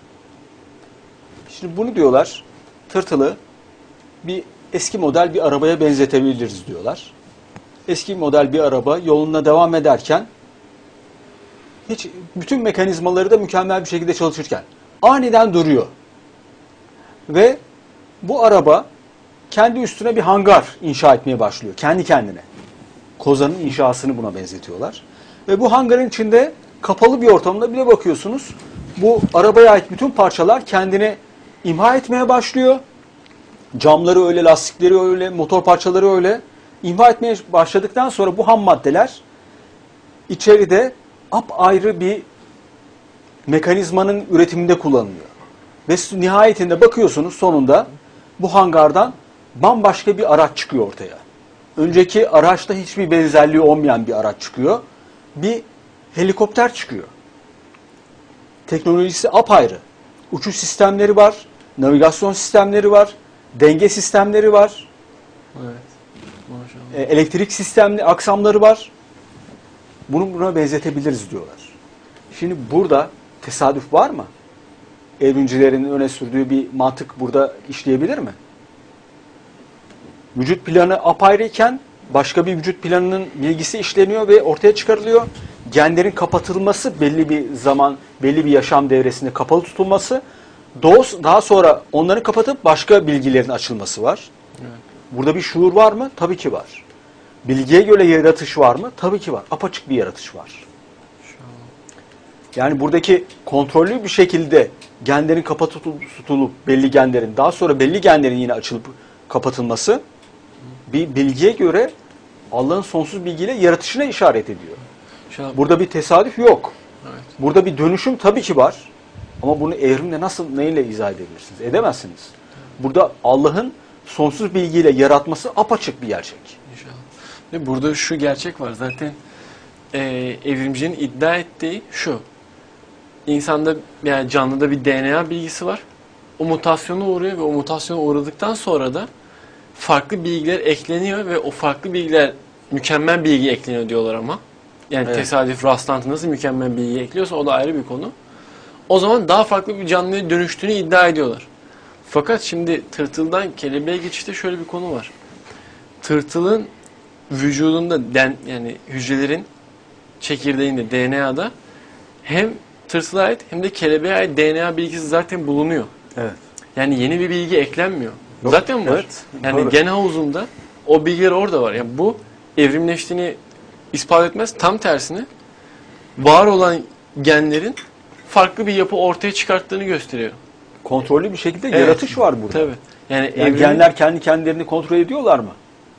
Şimdi bunu diyorlar, tırtılı bir eski model bir arabaya benzetebiliriz diyorlar. Eski model bir araba yoluna devam ederken hiç bütün mekanizmaları da mükemmel bir şekilde çalışırken aniden duruyor. Ve bu araba kendi üstüne bir hangar inşa etmeye başlıyor. Kendi kendine. Kozanın inşasını buna benzetiyorlar. Ve bu hangarın içinde kapalı bir ortamda bile bakıyorsunuz. Bu arabaya ait bütün parçalar kendini imha etmeye başlıyor. Camları öyle, lastikleri öyle, motor parçaları öyle. İmha etmeye başladıktan sonra bu ham maddeler içeride apayrı bir mekanizmanın üretiminde kullanılıyor. Ve nihayetinde bakıyorsunuz sonunda bu hangardan bambaşka bir araç çıkıyor ortaya. Önceki araçta hiçbir benzerliği olmayan bir araç çıkıyor. Bir helikopter çıkıyor. Teknolojisi apayrı. Uçuş sistemleri var, navigasyon sistemleri var, denge sistemleri var. Evet. Maşallah. Elektrik sistemli aksamları var. Bunu buna benzetebiliriz diyorlar. Şimdi burada tesadüf var mı? Evrimcilerin öne sürdüğü bir mantık burada işleyebilir mi? Vücut planı apayrıyken başka bir vücut planının bilgisi işleniyor ve ortaya çıkarılıyor. Genlerin kapatılması, belli bir zaman, belli bir yaşam devresinde kapalı tutulması, daha sonra onları kapatıp başka bilgilerin açılması var. Evet. Burada bir şuur var mı? Tabii ki var. Bilgiye göre yaratış var mı? Tabii ki var. Apaçık bir yaratış var. Yani buradaki kontrollü bir şekilde genlerin kapatılıp tutulup belli genlerin daha sonra belli genlerin yine açılıp kapatılması bir bilgiye göre Allah'ın sonsuz bilgiyle yaratışına işaret ediyor. İnşallah. Burada bir tesadüf yok. Evet. Burada bir dönüşüm tabii ki var. Ama bunu evrimle nasıl, neyle izah edebilirsiniz? Edemezsiniz. Burada Allah'ın sonsuz bilgiyle yaratması apaçık bir gerçek. İnşallah. Ve burada şu gerçek var zaten, e, evrimcinin iddia ettiği şu: insanda, yani canlıda bir D N A bilgisi var. O mutasyona uğruyor ve o mutasyona uğradıktan sonra da farklı bilgiler ekleniyor ve o farklı bilgiler mükemmel bilgi ekleniyor diyorlar ama. Yani Evet. tesadüf, rastlantı nasıl mükemmel bilgi ekliyorsa o da ayrı bir konu. O zaman daha farklı bir canlıya dönüştüğünü iddia ediyorlar. Fakat şimdi tırtıldan kelebeğe geçişte şöyle bir konu var. Tırtılın vücudunda, den, yani hücrelerin çekirdeğinde, D N A'da hem tırtıla ait hem de kelebeğe ait D N A bilgisi zaten bulunuyor. Evet. Yani yeni bir bilgi eklenmiyor. Yok, Zaten var. evet, Yani doğru. gen havuzunda o bilgiler orada var. Yani bu evrimleştiğini ispat etmez. Tam tersine var olan genlerin farklı bir yapı ortaya çıkarttığını gösteriyor. Kontrollü bir şekilde Evet. yaratış var burada. Tabii. Yani, Yani evrim- genler kendi kendilerini kontrol ediyorlar mı?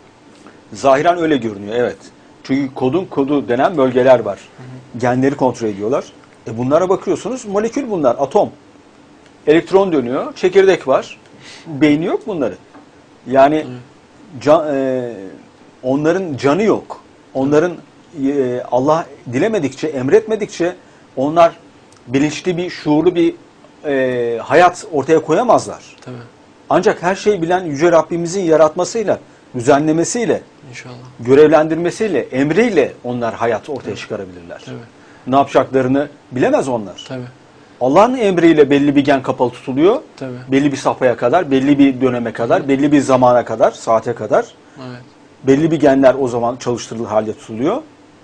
Zahiren öyle görünüyor, evet. Çünkü kodun kodu denen bölgeler var. Hı hı. Genleri kontrol ediyorlar. E bunlara bakıyorsunuz, molekül bunlar, atom. Elektron dönüyor, çekirdek var. Beyni yok bunların. Yani hı. can, e, onların canı yok. Onların e, Allah dilemedikçe, emretmedikçe onlar bilinçli bir, şuurlu bir e, hayat ortaya koyamazlar. Tabii. Ancak her şeyi bilen Yüce Rabbimizin yaratmasıyla, düzenlemesiyle, İnşallah. görevlendirmesiyle, emriyle onlar hayat ortaya çıkarabilirler. Tabii. Ne yapacaklarını bilemez onlar. Tabii. Allah'ın emriyle belli bir gen kapalı tutuluyor. Tabii. Belli bir safhaya kadar, belli bir döneme kadar, belli bir zamana kadar, saate kadar. Evet. Belli bir genler o zaman çalıştırılır halde tutuluyor.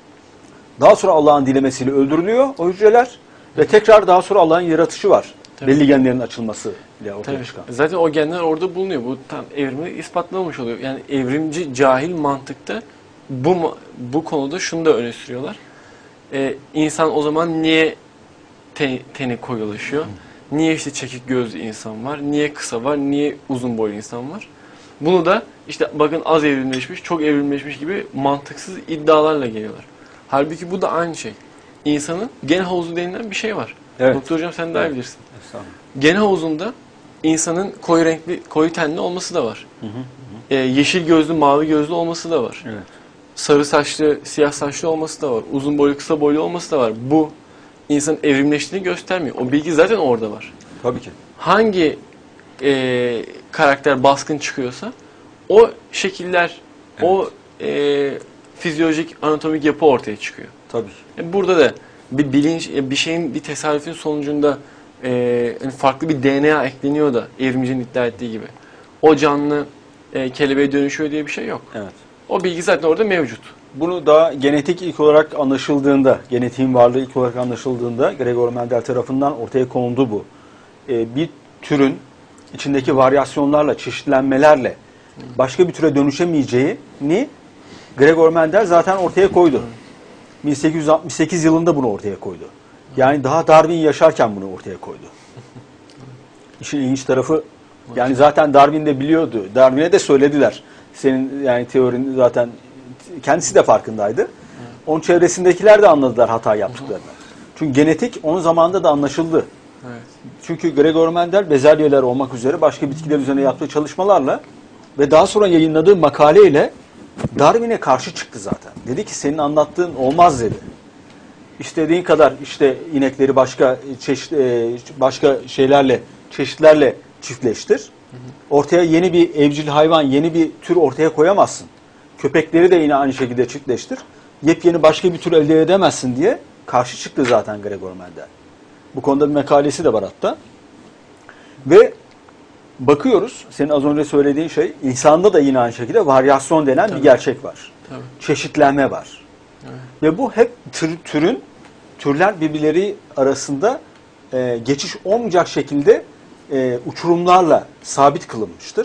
Daha sonra Allah'ın dilemesiyle öldürülüyor o hücreler. Ve tekrar daha sonra Allah'ın yaratışı var. Tabii. Belli genlerin açılması ile ortaya Tabii. çıkan. Zaten o genler orada bulunuyor. Bu tam evrimi ispatlamış oluyor. Yani evrimci cahil mantıkta bu ma- bu konuda şunu da öne sürüyorlar. Ee, insan o zaman niye te- teni koyulaşıyor? Hı. Niye işte çekik gözlü insan var? Niye kısa var? Niye uzun boylu insan var? Bunu da işte bakın az evrimleşmiş, çok evrimleşmiş gibi mantıksız iddialarla geliyorlar. Halbuki bu da aynı şey. İnsanın gen havuzu denilen bir şey var. Evet. Doktor hocam sen daha iyi Evet. bilirsin. Estağfurullah. Gen havuzunda insanın koyu renkli, koyu tenli olması da var. Hı hı. Ee, yeşil gözlü, mavi gözlü olması da var. Evet. Sarı saçlı, siyah saçlı olması da var. Uzun boylu, kısa boylu olması da var. Bu insanın evrimleştiğini göstermiyor. O bilgi zaten orada var. Tabii ki. Hangi e, karakter baskın çıkıyorsa o şekiller, Evet. o e, fizyolojik, anatomik yapı ortaya çıkıyor. Tabii. E, burada da bir bilinç, bir şeyin, bir tesadüfün sonucunda e, hani farklı bir D N A ekleniyor da evrimcinin iddia ettiği gibi. O canlı e, kelebeğe dönüşüyor diye bir şey yok. Evet. O bilgi zaten orada mevcut. Bunu da genetik ilk olarak anlaşıldığında, genetiğin varlığı ilk olarak anlaşıldığında Gregor Mendel tarafından ortaya kondu bu. Ee, bir türün içindeki varyasyonlarla, çeşitlenmelerle başka bir türe dönüşemeyeceğini Gregor Mendel zaten ortaya koydu. bin sekiz yüz altmış sekiz yılında bunu ortaya koydu. Yani daha Darwin yaşarken bunu ortaya koydu. İşin ilginç tarafı, yani zaten Darwin de biliyordu. Darwin'e de söylediler. Senin yani teorin zaten kendisi de farkındaydı. Onun çevresindekiler de anladılar hata yaptıklarını. Çünkü genetik onun zamanında da anlaşıldı. Evet. Çünkü Gregor Mendel bezelyeler olmak üzere başka bitkiler üzerine yaptığı çalışmalarla ve daha sonra yayınladığı makaleyle Darwin'e karşı çıktı zaten. Dedi ki senin anlattığın olmaz dedi. İstediğin kadar işte inekleri başka çeşit başka şeylerle, çeşitlerle çiftleştir. Ortaya yeni bir evcil hayvan, yeni bir tür ortaya koyamazsın. Köpekleri de yine aynı şekilde çiftleştir. Yepyeni başka bir tür elde edemezsin diye karşı çıktı zaten Gregor Mendel. Bu konuda bir makalesi de var hatta. Ve bakıyoruz, senin az önce söylediğin şey, insanda da yine aynı şekilde varyasyon denen Tabii. bir gerçek var. Tabii. Çeşitlenme var. Evet. Ve bu hep tür, türün, türler birbirleri arasında e, geçiş olmayacak şekilde e, uçurumlarla sabit kılınmıştır.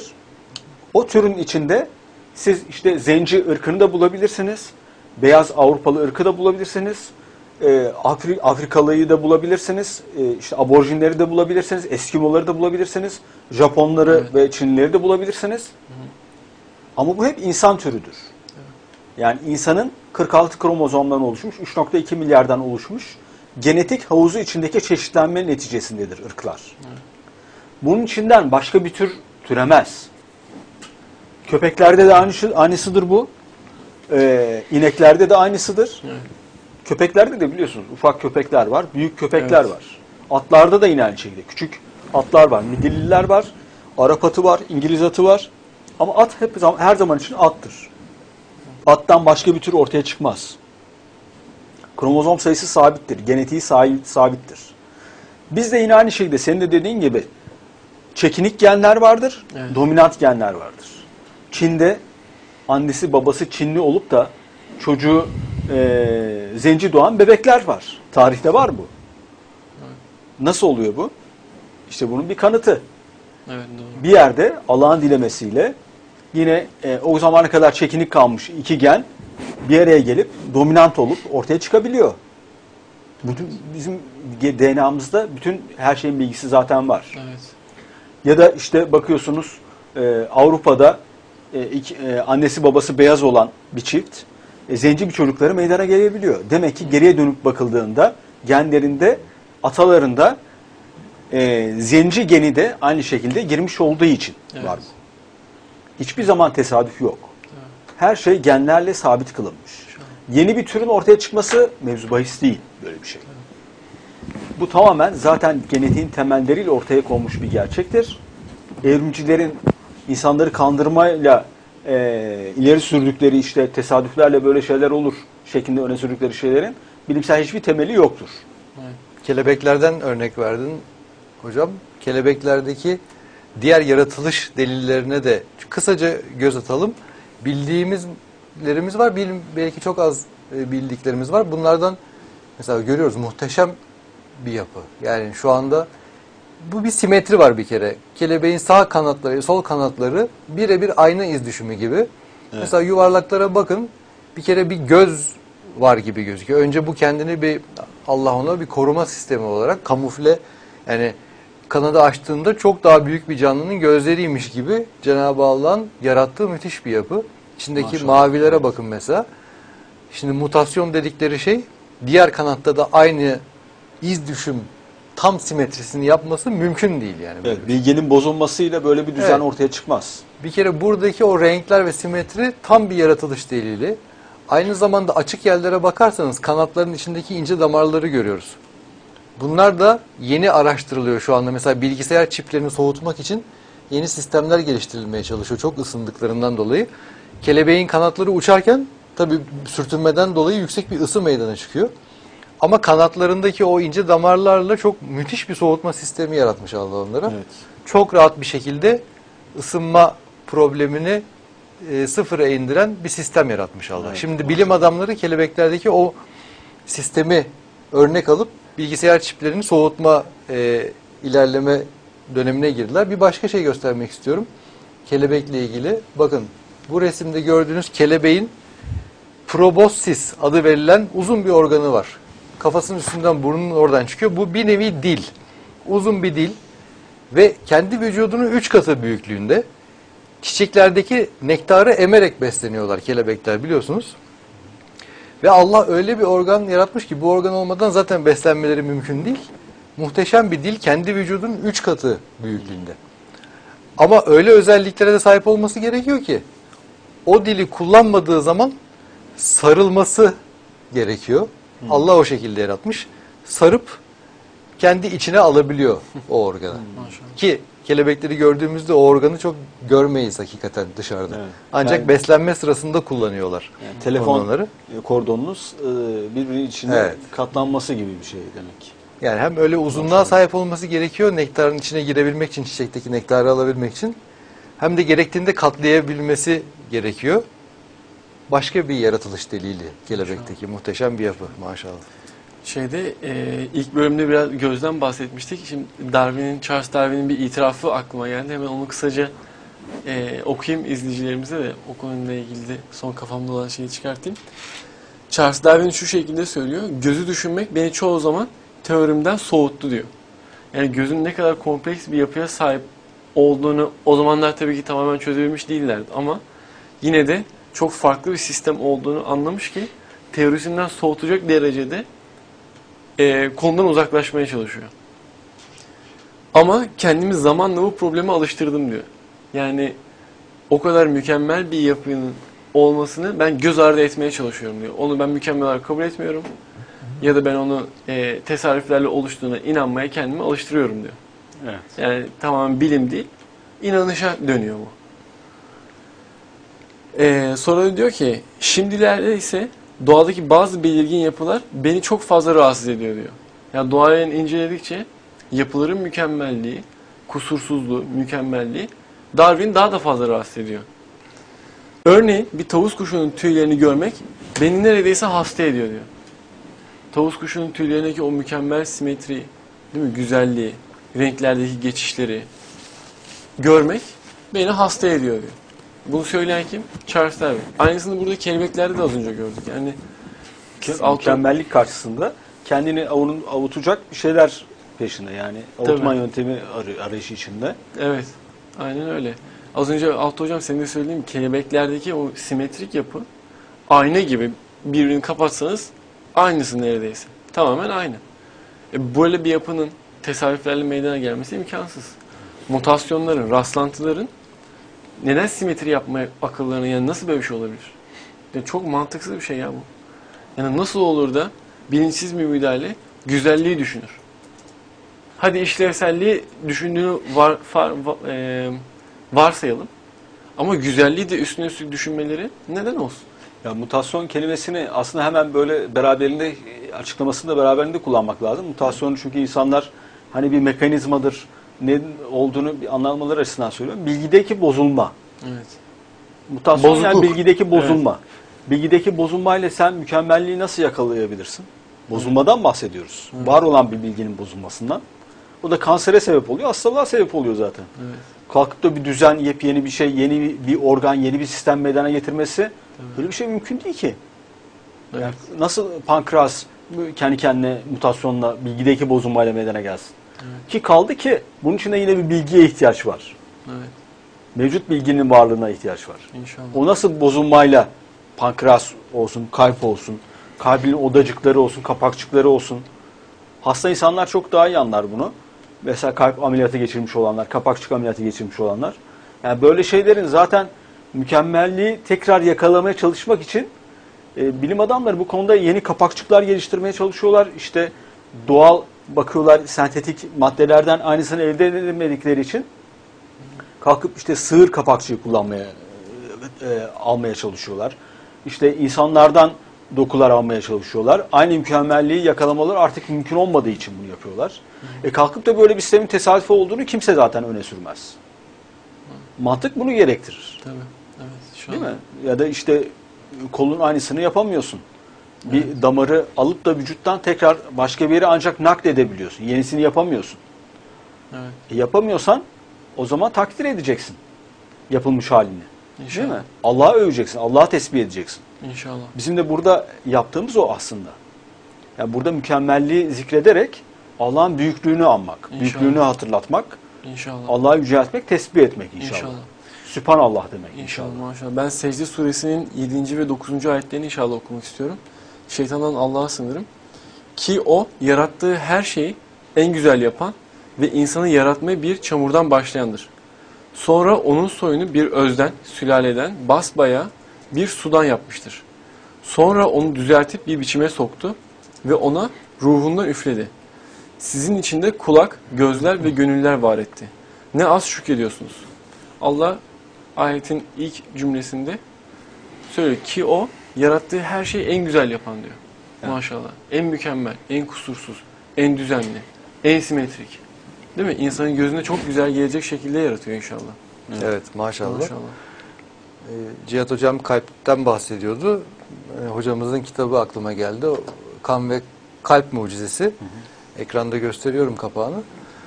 O türün içinde siz işte zenci ırkını da bulabilirsiniz, beyaz Avrupalı ırkı da bulabilirsiniz, e, Afri, Afrikalıyı da bulabilirsiniz, e, işte aborjinleri de bulabilirsiniz, Eskimoları da bulabilirsiniz, Japonları Evet. ve Çinlileri de bulabilirsiniz. Hı hı. Ama bu hep insan türüdür. Evet. Yani insanın kırk altı kromozomdan oluşmuş, üç nokta iki milyardan oluşmuş genetik havuzu içindeki çeşitlenme neticesindedir ırklar. Evet. Bunun içinden başka bir tür türemez. Köpeklerde de aynı, aynısıdır bu. Ee, ineklerde de aynısıdır. Evet. Köpeklerde de biliyorsunuz ufak köpekler var, büyük köpekler Evet. var. Atlarda da yine aynı şekilde küçük atlar var, midilliler var, Arap atı var, İngiliz atı var. Ama at hep her zaman için attır. Attan başka bir tür ortaya çıkmaz. Kromozom sayısı sabittir, genetiği sabittir. Biz de yine aynı şekilde senin de dediğin gibi çekinik genler vardır, Evet. dominant genler vardır. Çin'de annesi babası Çinli olup da çocuğu e, zenci doğan bebekler var. Tarihte var bu. Evet. Nasıl oluyor bu? İşte bunun bir kanıtı. Evet, doğru. Bir yerde Allah'ın dilemesiyle yine e, o zamana kadar çekinik kalmış iki gen bir araya gelip dominant olup ortaya çıkabiliyor. Bütün, bizim D N A'mızda bütün her şeyin bilgisi zaten var. Evet. Ya da işte bakıyorsunuz e, Avrupa'da e, iki, e, annesi babası beyaz olan bir çift e, zenci bir çocukları meydana gelebiliyor. Demek ki geriye dönüp bakıldığında genlerinde, atalarında e, zenci geni de aynı şekilde girmiş olduğu için Evet. var bu. Hiçbir zaman tesadüf yok. Evet. Her şey genlerle sabit kılınmış. Şu an. Yeni bir türün ortaya çıkması mevzu bahis değil böyle bir şey. Bu tamamen zaten genetiğin temelleriyle ortaya konmuş bir gerçektir. Evrimcilerin insanları kandırmayla e, ileri sürdükleri işte tesadüflerle böyle şeyler olur şeklinde öne sürdükleri şeylerin bilimsel hiçbir temeli yoktur. Evet. Kelebeklerden örnek verdin hocam. Kelebeklerdeki diğer yaratılış delillerine de kısaca göz atalım. Bildiğimizlerimiz var, bilim, belki çok az bildiklerimiz var. Bunlardan mesela görüyoruz muhteşem bir yapı. Yani şu anda bu bir simetri var bir kere. Kelebeğin sağ kanatları, sol kanatları birebir aynı iz düşümü gibi. Evet. Mesela yuvarlaklara bakın. Bir kere bir göz var gibi gözüküyor. Önce bu kendini bir Allah ona bir koruma sistemi olarak kamufle, yani kanadı açtığında çok daha büyük bir canlının gözleriymiş gibi Cenab-ı Allah'ın yarattığı müthiş bir yapı. İçindeki Maşallah. mavilere bakın mesela. Şimdi mutasyon dedikleri şey diğer kanatta da aynı iz düşüm tam simetrisini yapması mümkün değil yani. Evet, bilgenin bozulmasıyla böyle bir düzen Evet. ortaya çıkmaz. Bir kere buradaki o renkler ve simetri tam bir yaratılış delili. Aynı zamanda açık yerlere bakarsanız kanatların içindeki ince damarları görüyoruz. Bunlar da yeni araştırılıyor şu anda. Mesela bilgisayar çiplerini soğutmak için yeni sistemler geliştirilmeye çalışıyor. Çok ısındıklarından dolayı. Kelebeğin kanatları uçarken tabii sürtünmeden dolayı yüksek bir ısı meydana çıkıyor. Ama kanatlarındaki o ince damarlarla çok müthiş bir soğutma sistemi yaratmış Allah onlara. Evet. Çok rahat bir şekilde ısınma problemini e, sıfıra indiren bir sistem yaratmış Allah. Evet, Şimdi bilim adamları kelebeklerdeki o sistemi örnek alıp bilgisayar çiplerini soğutma e, ilerleme dönemine girdiler. Bir başka şey göstermek istiyorum. Kelebekle ilgili. Bakın bu resimde gördüğünüz kelebeğin proboscis adı verilen uzun bir organı var. Kafasının üstünden burnunun oradan çıkıyor. Bu bir nevi dil. Uzun bir dil. Ve kendi vücudunun üç katı büyüklüğünde. Çiçeklerdeki nektarı emerek besleniyorlar kelebekler biliyorsunuz. Ve Allah öyle bir organ yaratmış ki bu organ olmadan zaten beslenmeleri mümkün değil. Muhteşem bir dil kendi vücudunun üç katı büyüklüğünde. Ama öyle özelliklere de sahip olması gerekiyor ki o dili kullanmadığı zaman sarılması gerekiyor. Hmm. Allah o şekilde yaratmış. Sarıp kendi içine alabiliyor o organı. Hmm. Ki kelebekleri gördüğümüzde o organı çok görmeyiz hakikaten dışarıda. Evet. Ancak yani, beslenme sırasında kullanıyorlar. Yani telefon organları. Kordonunuz birbirinin içine evet. katlanması gibi bir şey demek. Yani hem öyle uzunluğa sahip olması gerekiyor nektarın içine girebilmek için, çiçekteki nektarı alabilmek için. Hem de gerektiğinde katlayabilmesi gerekiyor. Başka bir yaratılış delili kelebekteki maşallah. Muhteşem bir yapı maşallah. Şeyde e, ilk bölümde biraz gözden bahsetmiştik. Şimdi Darwin'in, Charles Darwin'in bir itirafı aklıma geldi. Hemen onu kısaca e, okuyayım izleyicilerimize de o konuyla ilgili de son kafamda olan şeyi çıkartayım. Charles Darwin şu şekilde söylüyor. Gözü düşünmek beni çoğu zaman teorimden soğuttu diyor. Yani gözün ne kadar kompleks bir yapıya sahip olduğunu o zamanlar tabii ki tamamen çözebilmiş değillerdi ama yine de çok farklı bir sistem olduğunu anlamış ki teorisinden soğutacak derecede e, konudan uzaklaşmaya çalışıyor. Ama kendimi zamanla bu probleme alıştırdım diyor. Yani o kadar mükemmel bir yapının olmasını ben göz ardı etmeye çalışıyorum diyor. Onu ben mükemmel olarak kabul etmiyorum. Ya da ben onu e, tesadüflerle oluştuğuna inanmaya kendimi alıştırıyorum diyor. Evet. Yani tamamen bilim değil, inanışa dönüyor bu. Ee, sonra diyor ki, şimdilerde ise doğadaki bazı belirgin yapılar beni çok fazla rahatsız ediyor diyor. Yani doğayı inceledikçe yapıların mükemmelliği, kusursuzluğu, mükemmelliği Darwin daha da fazla rahatsız ediyor. Örneğin bir tavus kuşunun tüylerini görmek beni neredeyse hasta ediyor diyor. Tavus kuşunun tüylerindeki o mükemmel simetri, değil mi? Güzelliği, renklerdeki geçişleri görmek beni hasta ediyor diyor. Bunu söyleyen kim? Charles Darwin. Aynısını burada kelebeklerde de az önce gördük. Yani mükemmellik karşısında kendini avutacak bir şeyler peşinde yani avutma Tabii. yöntemi arayışı içinde. Evet. Aynen öyle. Az önce Altı Hocam senin de söylediğin kelebeklerdeki o simetrik yapı ayna gibi birbirini kapatsanız aynısı neredeyse. Tamamen aynı. E böyle bir yapının tesadüflerle meydana gelmesi imkansız. Mutasyonların, rastlantıların neden simetri yapmaya akıllarına yani nasıl böyle bir şey olabilir? Yani çok mantıksız bir şey ya bu. Yani nasıl olur da bilinçsiz bir müdahale güzelliği düşünür? Hadi işlevselliği düşündüğünü var, var, var, e, varsayalım. Ama güzelliği de üstüne üstlük düşünmeleri neden olsun? Ya mutasyon kelimesini aslında hemen böyle beraberinde açıklamasında beraberinde kullanmak lazım. Mutasyonu çünkü insanlar hani bir mekanizmadır, ne olduğunu bir anlamaları açısından söylüyorum. Bilgideki bozulma. Evet. Mutasyon Bozukluk. Yani bilgideki bozulma. Evet. Bilgideki bozulmayla sen mükemmelliği nasıl yakalayabilirsin? Bozulmadan bahsediyoruz. Evet. Var olan bir bilginin bozulmasından. O da kansere sebep oluyor, hastalığa sebep oluyor zaten. Evet. Kalkıp da bir düzen, yepyeni bir şey, yeni bir organ, yeni bir sistem meydana getirmesi evet. Böyle bir şey mümkün değil ki. Evet. Yani nasıl pankreas kendi kendine mutasyonla, bilgideki bozulmayla meydana gelsin? Evet. Ki kaldı ki bunun için de yine bir bilgiye ihtiyaç var. Evet. Mevcut bilginin varlığına ihtiyaç var. İnşallah. O nasıl bozulmayla pankreas olsun, kalp olsun, kalbin odacıkları olsun, kapakçıkları olsun. Hasta insanlar çok daha iyi anlar bunu. Mesela kalp ameliyatı geçirmiş olanlar, kapakçık ameliyatı geçirmiş olanlar. Yani böyle şeylerin zaten mükemmelliği tekrar yakalamaya çalışmak için e, bilim adamları bu konuda yeni kapakçıklar geliştirmeye çalışıyorlar. İşte doğal bakıyorlar, sentetik maddelerden aynısını elde edemedikleri için kalkıp işte sığır kapakçığı kullanmaya, e, e, almaya çalışıyorlar. İşte insanlardan dokular almaya çalışıyorlar. Aynı mükemmelliği yakalamaları artık mümkün olmadığı için bunu yapıyorlar. E kalkıp da böyle bir sistemin tesadüfi olduğunu kimse zaten öne sürmez. Mantık bunu gerektirir. Tabii. Evet. Şu Değil an- mi? Ya da işte kolun aynısını yapamıyorsun. Bir damarı alıp da vücuttan tekrar başka bir yere ancak nakledebiliyorsun. Yenisini yapamıyorsun. Evet. E yapamıyorsan o zaman takdir edeceksin yapılmış halini. İnşallah. Değil mi? Allah'ı öveceksin, Allah'ı tesbih edeceksin. İnşallah. Bizim de burada yaptığımız o aslında. Yani burada mükemmelliği zikrederek Allah'ın büyüklüğünü anmak, İnşallah. büyüklüğünü hatırlatmak, İnşallah. Allah'ı yüceltmek, tesbih etmek inşallah. İnşallah. Sübhanallah demek inşallah. İnşallah maşallah. Ben Secde suresinin yedinci ve dokuzuncu ayetlerini inşallah okumak istiyorum. Şeytandan Allah'a sığınırım. Ki o yarattığı her şeyi en güzel yapan ve insanı yaratmaya bir çamurdan başlayandır. Sonra onun soyunu bir özden, sülaleden, basbayağı bir sudan yapmıştır. Sonra onu düzeltip bir biçime soktu ve ona ruhundan üfledi. Sizin içinde kulak, gözler ve gönüller var etti. Ne az şükrediyorsunuz. Allah ayetin ilk cümlesinde söylüyor ki o yarattığı her şeyi en güzel yapan diyor. Evet. Maşallah. En mükemmel, en kusursuz, en düzenli, en simetrik. Değil mi? İnsanın gözüne çok güzel gelecek şekilde yaratıyor inşallah. Evet, maşallah. Maşallah. Ee, Cihat Hocam kalpten bahsediyordu. Ee, hocamızın kitabı aklıma geldi. O Kan ve Kalp Mucizesi. Hı hı. Ekranda gösteriyorum kapağını.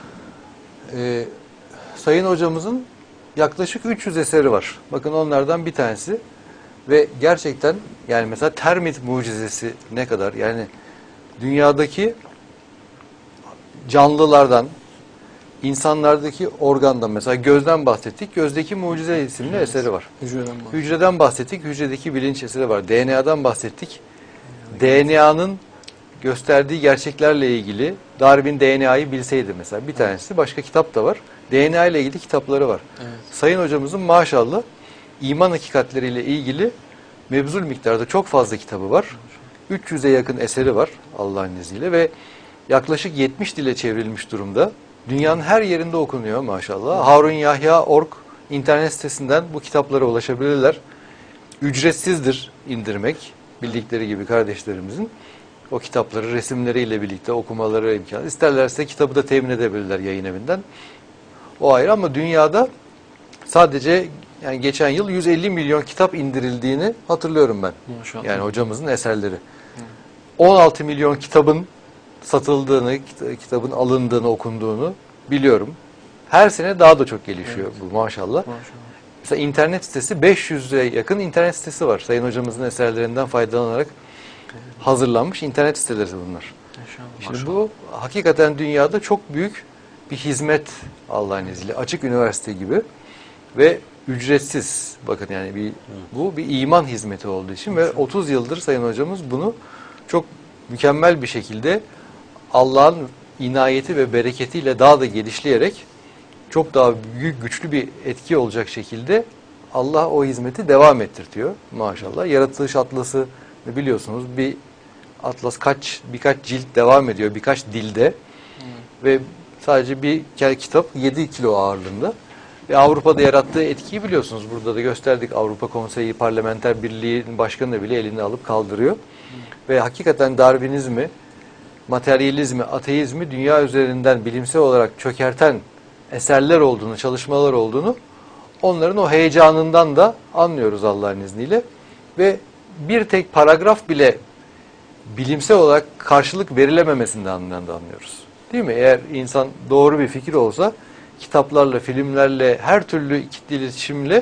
Ee, Sayın hocamızın yaklaşık üç yüz eseri var. Bakın onlardan bir tanesi. Ve gerçekten yani mesela termit mucizesi ne kadar? Yani dünyadaki canlılardan, insanlardaki organdan, mesela gözden bahsettik. Gözdeki Mucize isimli Evet. eseri var. Hücreden bahsediyor. Hücreden bahsettik. Hücredeki bilinç eseri var. D N A'dan bahsettik. D N A'nın gösterdiği gerçeklerle ilgili Darwin D N A'yı bilseydi mesela bir tanesi. Başka kitap da var. D N A ile ilgili kitapları var. Evet. Sayın hocamızın maşallah iman hakikatleriyle ilgili mebzul miktarda çok fazla kitabı var. üç yüze yakın eseri var Allah'ın izniyle ve yaklaşık yetmiş dile çevrilmiş durumda. Dünyanın her yerinde okunuyor maşallah. Harun Yahya nokta org internet sitesinden bu kitaplara ulaşabilirler. Ücretsizdir indirmek. Bildikleri gibi kardeşlerimizin o kitapları resimleriyle birlikte okumaları imkanı. İsterlerse kitabı da temin edebilirler yayın evinden. O ayrı ama dünyada sadece yani geçen yıl yüz elli milyon kitap indirildiğini hatırlıyorum ben. Maşallah. Yani hocamızın eserleri. on altı milyon kitabın satıldığını, kitabın alındığını, okunduğunu biliyorum. Her sene daha da çok gelişiyor bu maşallah. Maşallah. Mesela internet sitesi beş yüze yakın internet sitesi var. Sayın hocamızın eserlerinden faydalanarak hazırlanmış internet siteleri bunlar. İnşallah. Şimdi bu hakikaten dünyada çok büyük bir hizmet Allah'ın izniyle. Açık üniversite gibi ve ücretsiz. Bakın yani bir bu bir iman hizmeti olduğu için ve otuz yıldır Sayın hocamız bunu çok mükemmel bir şekilde Allah'ın inayeti ve bereketiyle daha da gelişleyerek çok daha büyük, güçlü bir etki olacak şekilde Allah o hizmeti devam ettirtiyor maşallah. Yaratılış atlası biliyorsunuz bir atlas kaç birkaç cilt devam ediyor birkaç dilde hmm. ve sadece bir kitap yedi kilo ağırlığında ve Avrupa'da yarattığı etkiyi biliyorsunuz. Burada da gösterdik. Avrupa Konseyi Parlamenter Birliği'nin başkanı bile elini alıp kaldırıyor. Hmm. Ve hakikaten Darwinizmi, materyalizmi, ateizmi dünya üzerinden bilimsel olarak çökerten eserler olduğunu, çalışmalar olduğunu onların o heyecanından da anlıyoruz Allah'ın izniyle. Ve bir tek paragraf bile bilimsel olarak karşılık verilememesinden de anlıyoruz. Değil mi? Eğer insan doğru bir fikir olsa kitaplarla, filmlerle, her türlü kitle iletişimle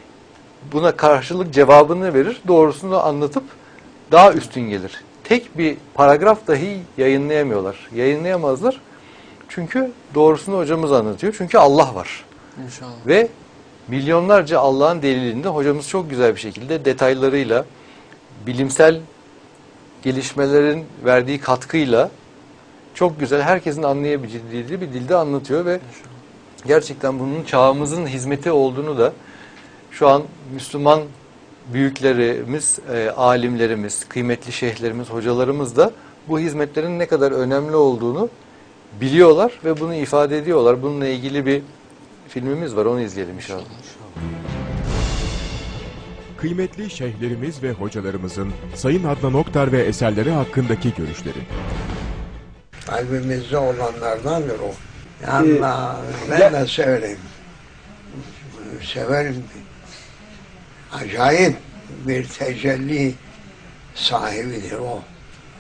buna karşılık cevabını verir, doğrusunu anlatıp daha üstün gelir. Tek bir paragraf dahi yayınlayamıyorlar. Yayınlayamazlar. Çünkü doğrusunu hocamız anlatıyor. Çünkü Allah var. İnşallah. Ve milyonlarca Allah'ın delilinde hocamız çok güzel bir şekilde detaylarıyla, bilimsel gelişmelerin verdiği katkıyla çok güzel, herkesin anlayabildiği bir dilde anlatıyor ve gerçekten bunun çağımızın hizmeti olduğunu da şu an Müslüman büyüklerimiz, e, alimlerimiz, kıymetli şeyhlerimiz, hocalarımız da bu hizmetlerin ne kadar önemli olduğunu biliyorlar ve bunu ifade ediyorlar. Bununla ilgili bir filmimiz var, onu izleyelim inşallah. kıymetli şeyhlerimiz ve hocalarımızın Sayın Adnan Oktar ve eserleri hakkındaki görüşleri. Kalbimizde olanlardandır o. Allah, ben de severim. Severim. Acayip bir tecelli sahibidir o. o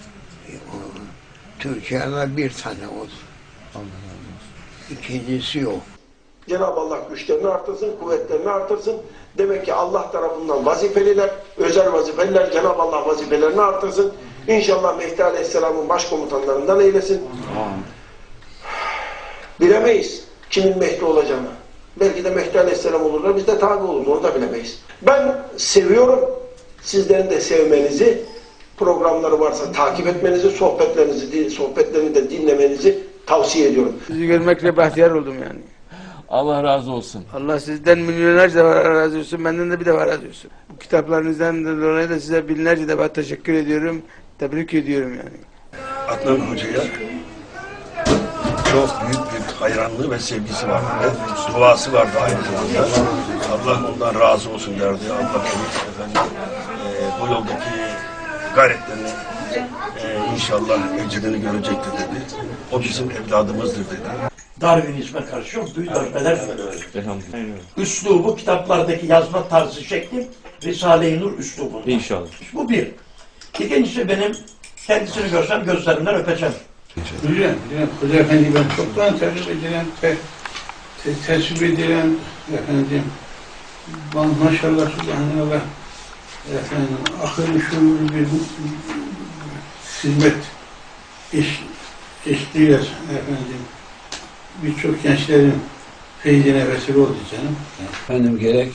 Türkiye'de bir tane odur. İkincisi yok. Cenab-ı Allah güçlerini artırsın, kuvvetlerini artırsın. Demek ki Allah tarafından vazifeliler, özel vazifeliler, Cenab-ı Allah vazifelerini artırsın. İnşallah Mehdi Aleyhisselam'ın başkomutanlarından eylesin. Bilemeyiz kimin Mehdi olacağını. Belki de Mehdi Aleyhisselam olurlar, biz de tabi oluruz, onu da bilemeyiz. Ben seviyorum, sizlerin de sevmenizi, programları varsa takip etmenizi, sohbetlerinizi, sohbetlerini de dinlemenizi tavsiye ediyorum. Sizi görmekle bahtiyar oldum yani. Allah razı olsun. Allah sizden milyonlarca defa razı olsun, benden de bir defa razı olsun. Bu kitaplarınızdan dolayı da size binlerce defa teşekkür ediyorum, tebrik ediyorum yani. Adnan Hoca'ya çok büyük bir hayranlığı ve sevgisi vardı. Ve duası vardı aynı zamanda. Allah ondan razı olsun derdi. Allah efendim, e, bu yoldaki gayretlerini e, inşallah ecrini görecektir dedi. O bizim evladımızdır dedi. Darwinizme karşı çok büyük darbeler yapıyor. Üslubu, kitaplardaki yazma tarzı şekli Risale-i Nur üslubu. İnşallah. Bu bir. İkincisi benim kendisini görsem gözlerimden öpeceğim. Biliyorum, biliyorum. Hoca Efendi ben çoktan tercih edilen, te, te, tesvip edilen efendim, maşallah, subhanallah, efendim, akıllı şuurlu bir hizmet iş, işliyor efendim. Birçok gençlerin feyzine vesile oldu canım. Efendim gerek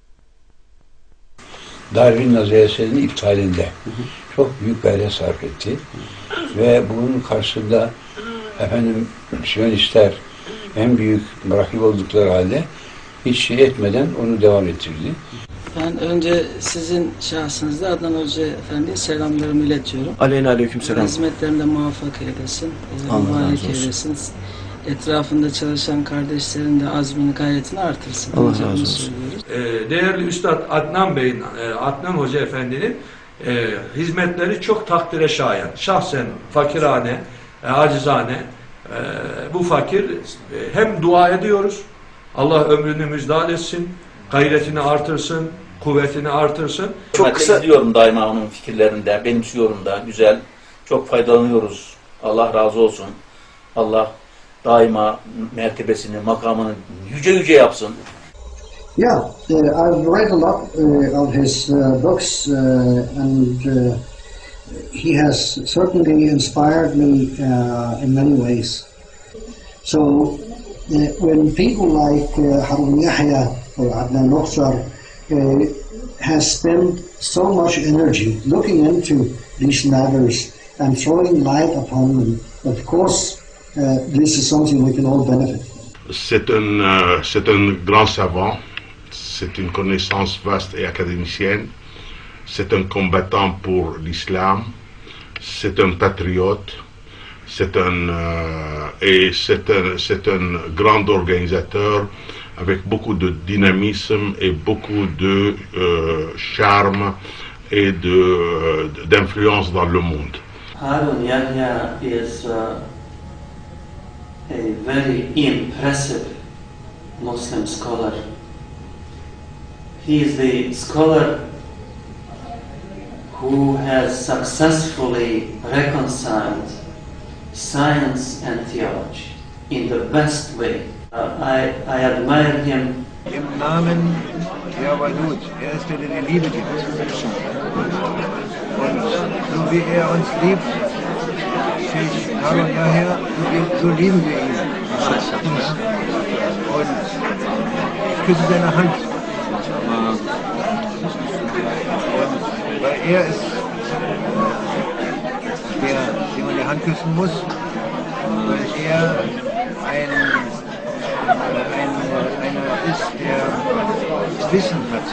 Darwin nazariyesinin iptalinde çok büyük gayret sarf etti. Ve bunun karşısında efendim Siyonistler en büyük rakip oldukları halde hiç şey etmeden onu devam ettirdi. Ben önce sizin şahsınızda Adnan Hoca Efendi'ye selamlarımı iletiyorum. Aleyna aleyküm selam. Hizmetlerinde muvaffak eylesin. Mübarek eylesin. Etrafında çalışan kardeşlerin de azmini, gayretini artırsın. Allah razı olsun. Ee, değerli Üstad Adnan Bey'in, Adnan Hoca Efendi'nin e, hizmetleri çok takdire şayan. Şahsen fakirane, e, acizane, e, bu fakir e, hem dua ediyoruz, Allah ömrünü müjdat etsin, gayretini artırsın, kuvvetini artırsın. Çok kısa izliyorum daima onun fikirlerinde, benimsiyorum da, güzel, çok faydalanıyoruz. Allah razı olsun. Allah daima mertebesini, makamını yüce yüce yapsın. Yeah, uh, I've read a lot uh, of his uh, books uh, and uh, he has certainly inspired me uh, in many ways. So uh, when people like uh, Harun Yahya or Adnan Oktar uh, has spent so much energy looking into these matters and throwing light upon them, of course uh, this is something we can all benefit from. C'est un, euh, c'est un grand savant. C'est une connaissance vaste et académicienne. C'est un combattant pour l'islam. C'est un patriote. C'est un euh, et c'est un c'est un grand organisateur avec beaucoup de dynamisme et beaucoup de euh, charme et de d'influence dans le monde. Harun Yahya is uh, a very impressive Muslim scholar. He is the scholar who has successfully reconciled science and theology in the best way. Uh, I, I admire him. Im Namen der Wadud, er ist der, der die Liebe gibt. Und so wie er uns liebt, Sheikh Harun Yahya, so lieben wir ihn. Und ich küsse seine Hand. Weil er ist der, den man die Hand küssen muss, weil er ein, ein, einer ist, der das Wissen hat.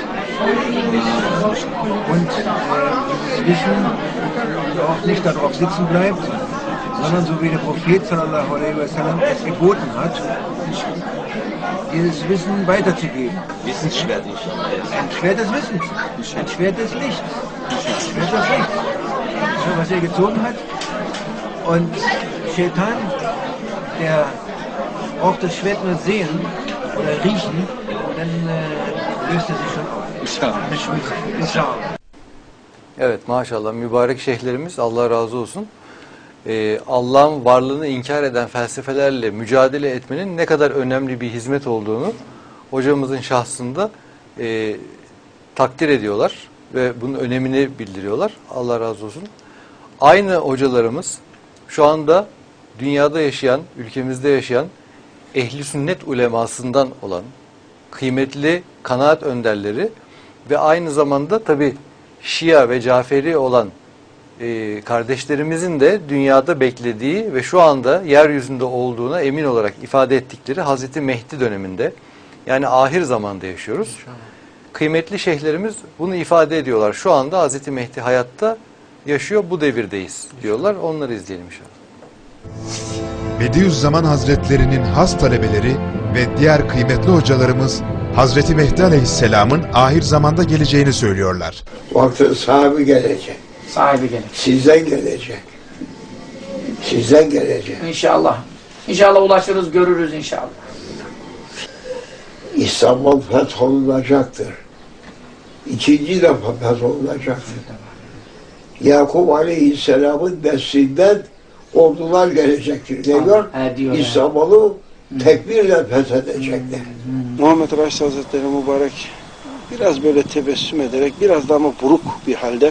Und äh, dieses Wissen auch nicht darauf sitzen bleibt, sondern so wie der Prophet sallallahu alaihi wasallam es geboten hat, dieses Wissen weiterzugeben. Wissensschwert inşallah. Ein Schwert des Wissens, ein Schwert des Lichts, ein Schwert des Lichts. So, was er gezogen hat. Und Shaitan, der braucht das Schwert nur sehen oder riechen, dann äh, löst er sich schon auf. İnşallah. İnşallah. Evet, maşallah mübarek şeyhlerimiz, Allah razı olsun. Ee, Allah'ın varlığını inkar eden felsefelerle mücadele etmenin ne kadar önemli bir hizmet olduğunu hocamızın şahsında e, takdir ediyorlar ve bunun önemini bildiriyorlar. Allah razı olsun. Aynı hocalarımız şu anda dünyada yaşayan, ülkemizde yaşayan ehli sünnet ulemasından olan kıymetli kanaat önderleri ve aynı zamanda tabi Şia ve Caferi olan e, kardeşlerimizin de dünyada beklediği ve şu anda yeryüzünde olduğuna emin olarak ifade ettikleri Hazreti Mehdi döneminde, yani ahir zamanda yaşıyoruz. Kıymetli şeyhlerimiz bunu ifade ediyorlar. Şu anda Hazreti Mehdi hayatta yaşıyor, bu devirdeyiz diyorlar. Onları izleyelim inşallah. Bediüzzaman Hazretlerinin has talebeleri ve diğer kıymetli hocalarımız Hazreti Mehdi Aleyhisselam'ın ahir zamanda geleceğini söylüyorlar. Vakti sahibi gelecek. Sahibi gelecek. Sizden gelecek. Sizden gelecek. İnşallah. İnşallah ulaşırız, görürüz inşallah. İstanbul fetholunacaktır. İkinci defa fetholunacaktır. Yakup Aleyhisselam'ın neslinden ordular gelecektir. Ne diyor? İstanbul'u tekbirle fethedecekler. Muhammed Raşid Hazretleri mübarek biraz böyle tebessüm ederek, biraz da ama buruk bir halde,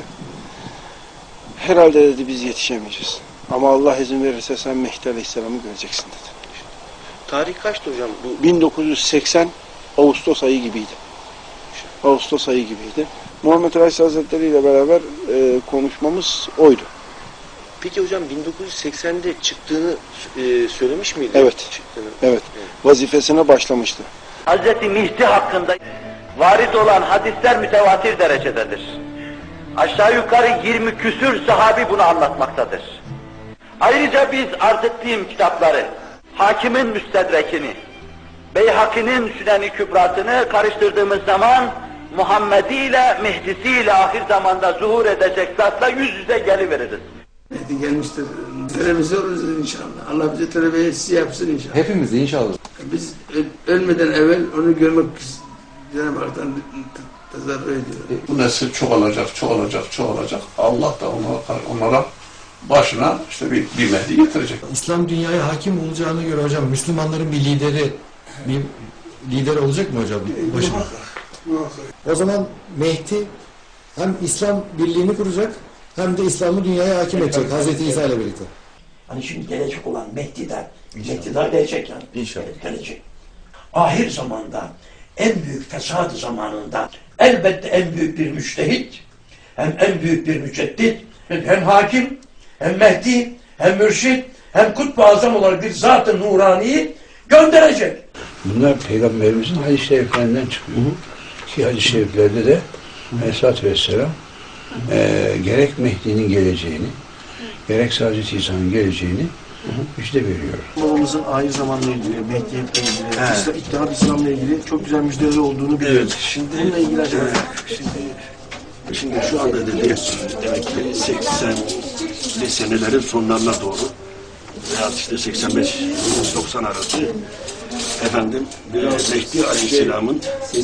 herhalde dedi biz yetişemeyeceğiz. Ama Allah izin verirse sen Mehdi Aleyhisselam'ı göreceksin dedi. Tarih kaçtı hocam? Bu bin dokuz yüz seksen Ağustos ayı gibiydi. Ağustos ayı gibiydi. Muhammed Raşid Hazretleri ile beraber e, konuşmamız oydu. Peki hocam bin dokuz yüz seksende çıktığını e, söylemiş miydi? Evet. Çıktığını. Evet. Vazifesine başlamıştı. Hazreti Mehdi hakkında varid olan hadisler mütevatir derecededir. Aşağı yukarı yirmi küsür sahabi bunu anlatmaktadır. Ayrıca biz arz ettiğim kitapları, Hakim'in Müstedrekini, Beyhaki'nin Sünen-i Kübrasını karıştırdığımız zaman Muhammed'i ile Mehdi'si ile ahir zamanda zuhur edecek zatla yüz yüze geliveririz. Mehdi gelmiştir. Teremize oluruz inşallah. Allah bize terebiyesi yapsın inşallah. Hepimiz inşallah. Biz ölmeden evvel onu görmek Cenab-ı Hak'tan tezahür ediyoruz. Bu nesil çoğalacak, çoğalacak, çoğalacak. Allah da onlara, onlara başına işte bir, bir Mehdi getirecek. İslam dünyaya hakim olacağına göre hocam Müslümanların bir lideri, bir lider olacak mı hocam başına? O zaman Mehdi hem İslam birliğini kuracak hem de İslam'ı dünyaya hakim edecek Hazreti İsa ile birlikte. Hani şimdi gelecek olan Mehdi de, Mehdi de gelecek yani. İnşallah. Gelecek. Ahir zamanda, en büyük fesad zamanında elbette en büyük bir müştehit, hem en büyük bir müceddit, hem hakim, hem Mehdi, hem mürşid, hem kutb-ı azam olarak bir zat-ı nuraniyi gönderecek. Bunlar Peygamberimizin hadis-i şeriflerinden çıkıyor. Ki hadis-i şeriflerde de Aleyhisselatü Vesselam e, gerek Mehdi'nin geleceğini, gerekse Hazreti İsa'nın geleceğini müjde veriyor. Babamızın ahir zamanla ilgili, Mehdiyetle ilgili, evet. İttihad İslam'la ilgili çok güzel müjdeleri olduğunu biliyoruz. Evet, şimdi, bununla ilgili acaba? Şimdi, şimdi şu anda dediğimiz demek ki seksenli senelerin sonlarına doğru veya işte seksen beş doksan arası efendim Mehdi Aleyhisselam'ın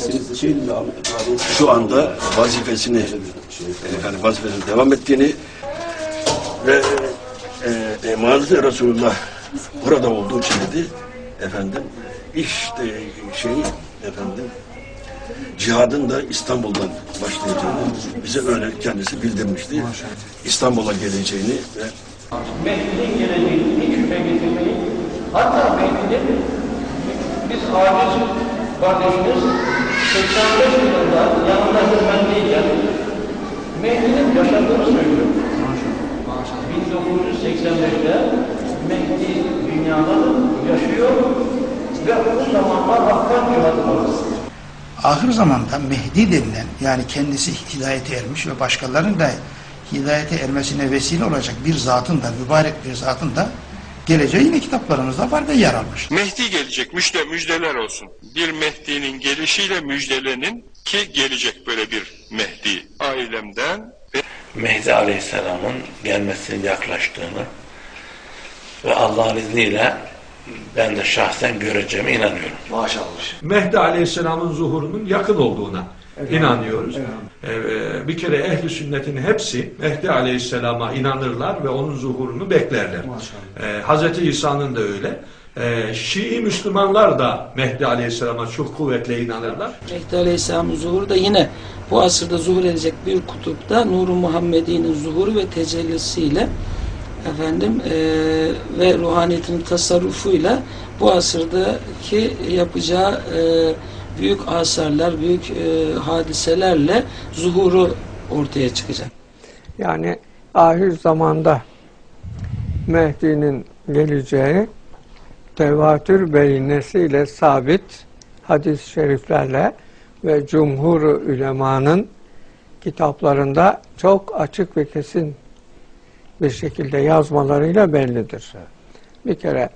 şu anda vazifesini efendim vazifesini devam ettiğini ve e, emanet-i Resulullah burada olduğu için dedi efendim işte şey efendim cihadın da İstanbul'dan başlayacağını bize öyle kendisi bildirmişti. İstanbul'a geleceğini ve Mehdi'nin geleceğini hiç şüphe getirmeyin. Hatta Mehdi'nin biz aciz kardeşimiz seksen beş yılında yanında hizmetteyken Mehdi'nin yaşadığını söylüyor. bin dokuz yüz seksen beşte Mehdi dünyada yaşıyor ve o zamanlar Hakk'a cihadı var. Ahir zamanda Mehdi denilen, yani kendisi hidayete ermiş ve başkalarının da hidayete ermesine vesile olacak bir zatın da, mübarek bir zatın da Geleceği yine kitaplarımızda var ve yer almış. Mehdi gelecek, müjde, müjdeler olsun. Bir Mehdi'nin gelişiyle müjdelenin ki gelecek böyle bir Mehdi ailemden. Mehdi Aleyhisselam'ın gelmesinin yaklaştığını ve Allah'ın izniyle ben de şahsen göreceğime inanıyorum. Maşallah. Mehdi Aleyhisselam'ın zuhurunun yakın olduğuna evet, inanıyoruz. Evet. Ee, bir kere ehli sünnetin hepsi Mehdi Aleyhisselam'a inanırlar ve onun zuhurunu beklerler. Ee, Hazreti İsa'nın da öyle. Ee, Şii Müslümanlar da Mehdi Aleyhisselam'a çok kuvvetle inanırlar. Mehdi Aleyhisselam'ın zuhuru da yine bu asırda zuhur edecek bir kutupta Nur-u Muhammedi'nin zuhuru ve tecellisiyle efendim e, ve ruhaniyetinin tasarrufuyla bu asırdaki yapacağı e, büyük asarlar, büyük e, hadiselerle zuhuru ortaya çıkacak. Yani ahir zamanda Mehdi'nin geleceği tevatür beyinesiyle sabit hadis-i şeriflerle ve cumhur-u ülemanın kitaplarında çok açık ve kesin bir şekilde yazmalarıyla bellidir. Bir kere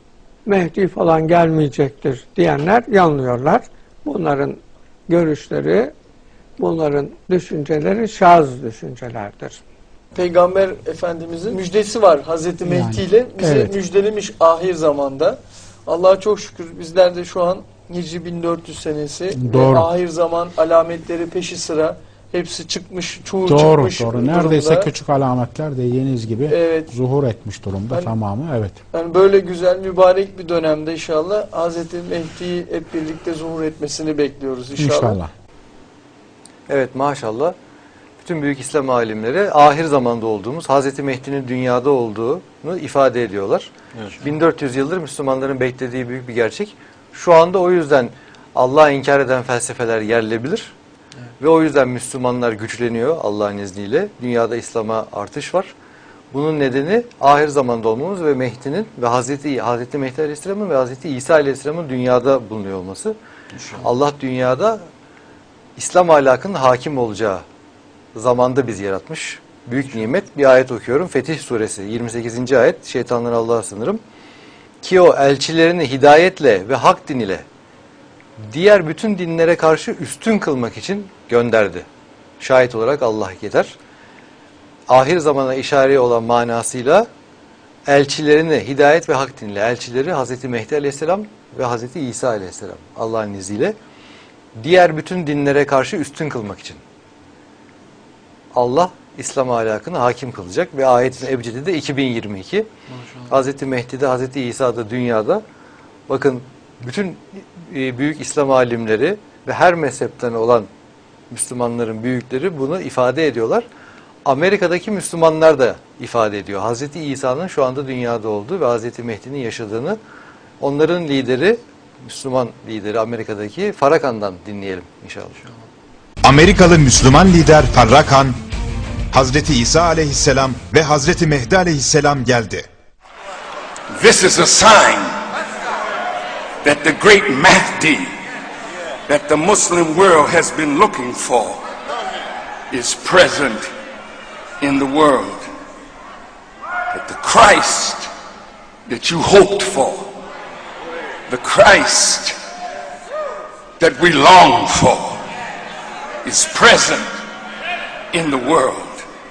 Mehdi falan gelmeyecektir diyenler yanılıyorlar. Bunların görüşleri, bunların düşünceleri şaz düşüncelerdir. Peygamber Efendimizin müjdesi var Hazreti yani, Mehdi ile. Bize evet. müjdelemiş ahir zamanda. Allah'a çok şükür bizler de şu an Hicri bin dört yüz senesi doğru. ve ahir zaman alametleri peşi sıra hepsi çıkmış, çoğu doğru, çıkmış doğru. durumda. Neredeyse küçük alametler dediğiniz gibi evet. zuhur etmiş durumda yani, tamamı. Evet. Yani böyle güzel mübarek bir dönemde inşallah Hazreti Mehdi'yi hep birlikte zuhur etmesini bekliyoruz inşallah. İnşallah. Evet maşallah. Bütün büyük İslam alimleri ahir zamanda olduğumuz, Hazreti Mehdi'nin dünyada olduğunu ifade ediyorlar. Evet. bin dört yüz yıldır Müslümanların beklediği büyük bir gerçek. Şu anda o yüzden Allah'ı inkar eden felsefeler yerlebilir. Evet. Ve o yüzden Müslümanlar güçleniyor Allah'ın izniyle. Dünyada İslam'a artış var. Bunun nedeni ahir zamanda olmamız ve Mehdi'nin ve Hazreti, Hazreti Mehdi Aleyhisselam'ın ve Hazreti İsa Aleyhisselam'ın dünyada bulunuyor olması. İnşallah. Allah dünyada İslam ahlakının hakim olacağı zamanda bizi yaratmış. Büyük nimet. Bir ayet okuyorum. Fetih Suresi yirmi sekizinci ayet. Şeytanları Allah'a sınırım. Ki o elçilerini hidayetle ve hak din ile diğer bütün dinlere karşı üstün kılmak için gönderdi. Şahit olarak Allah yeter. Ahir zamana işare olan manasıyla elçilerini hidayet ve hak din ile, elçileri Hazreti Mehdi Aleyhisselam ve Hazreti İsa Aleyhisselam Allah'ın izniyle diğer bütün dinlere karşı üstün kılmak için Allah İslam ahlakını hakim kılacak ve ayetin ebcedi de iki bin yirmi iki. Maşallah. Hazreti Mehdi'de, Hazreti İsa'da dünyada bakın bütün büyük İslam alimleri ve her mezhepten olan Müslümanların büyükleri bunu ifade ediyorlar. Amerika'daki Müslümanlar da ifade ediyor. Hazreti İsa'nın şu anda dünyada olduğu ve Hazreti Mehdi'nin yaşadığını onların lideri, Müslüman lideri Amerika'daki Farrakhan'dan dinleyelim inşallah. Amerikalı Müslüman lider Farrakhan, Hazreti İsa aleyhisselam ve Hazreti Mehdi aleyhisselam geldi. This is a sign that the great Mahdi that the Muslim world has been looking for is present in the world. That the Christ that you hoped for, the Christ that we long for, is present in the world.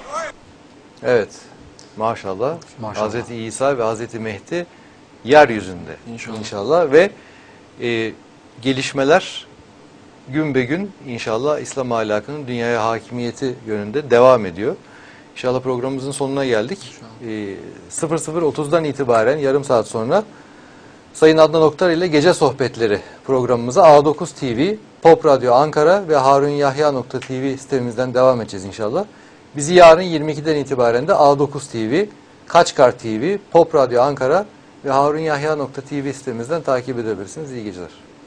Evet. Maşallah. Maşallah. Hazreti İsa ve Hazreti Mehdi yeryüzünde. İnşallah. İnşallah ve e, gelişmeler gün be gün inşallah İslam ahlakının dünyaya hakimiyeti yönünde devam ediyor. İnşallah programımızın sonuna geldik. E, sıfır sıfır otuzdan itibaren yarım saat sonra Sayın Adnan Oktar ile Gece Sohbetleri programımıza A dokuz T V, Pop Radyo Ankara ve harunyahya nokta T V sitemizden devam edeceğiz inşallah. Bizi yarın yirmi ikiden itibaren de A dokuz T V, Kaçkar T V, Pop Radyo Ankara ve harunyahya nokta T V sitemizden takip edebilirsiniz. İyi geceler.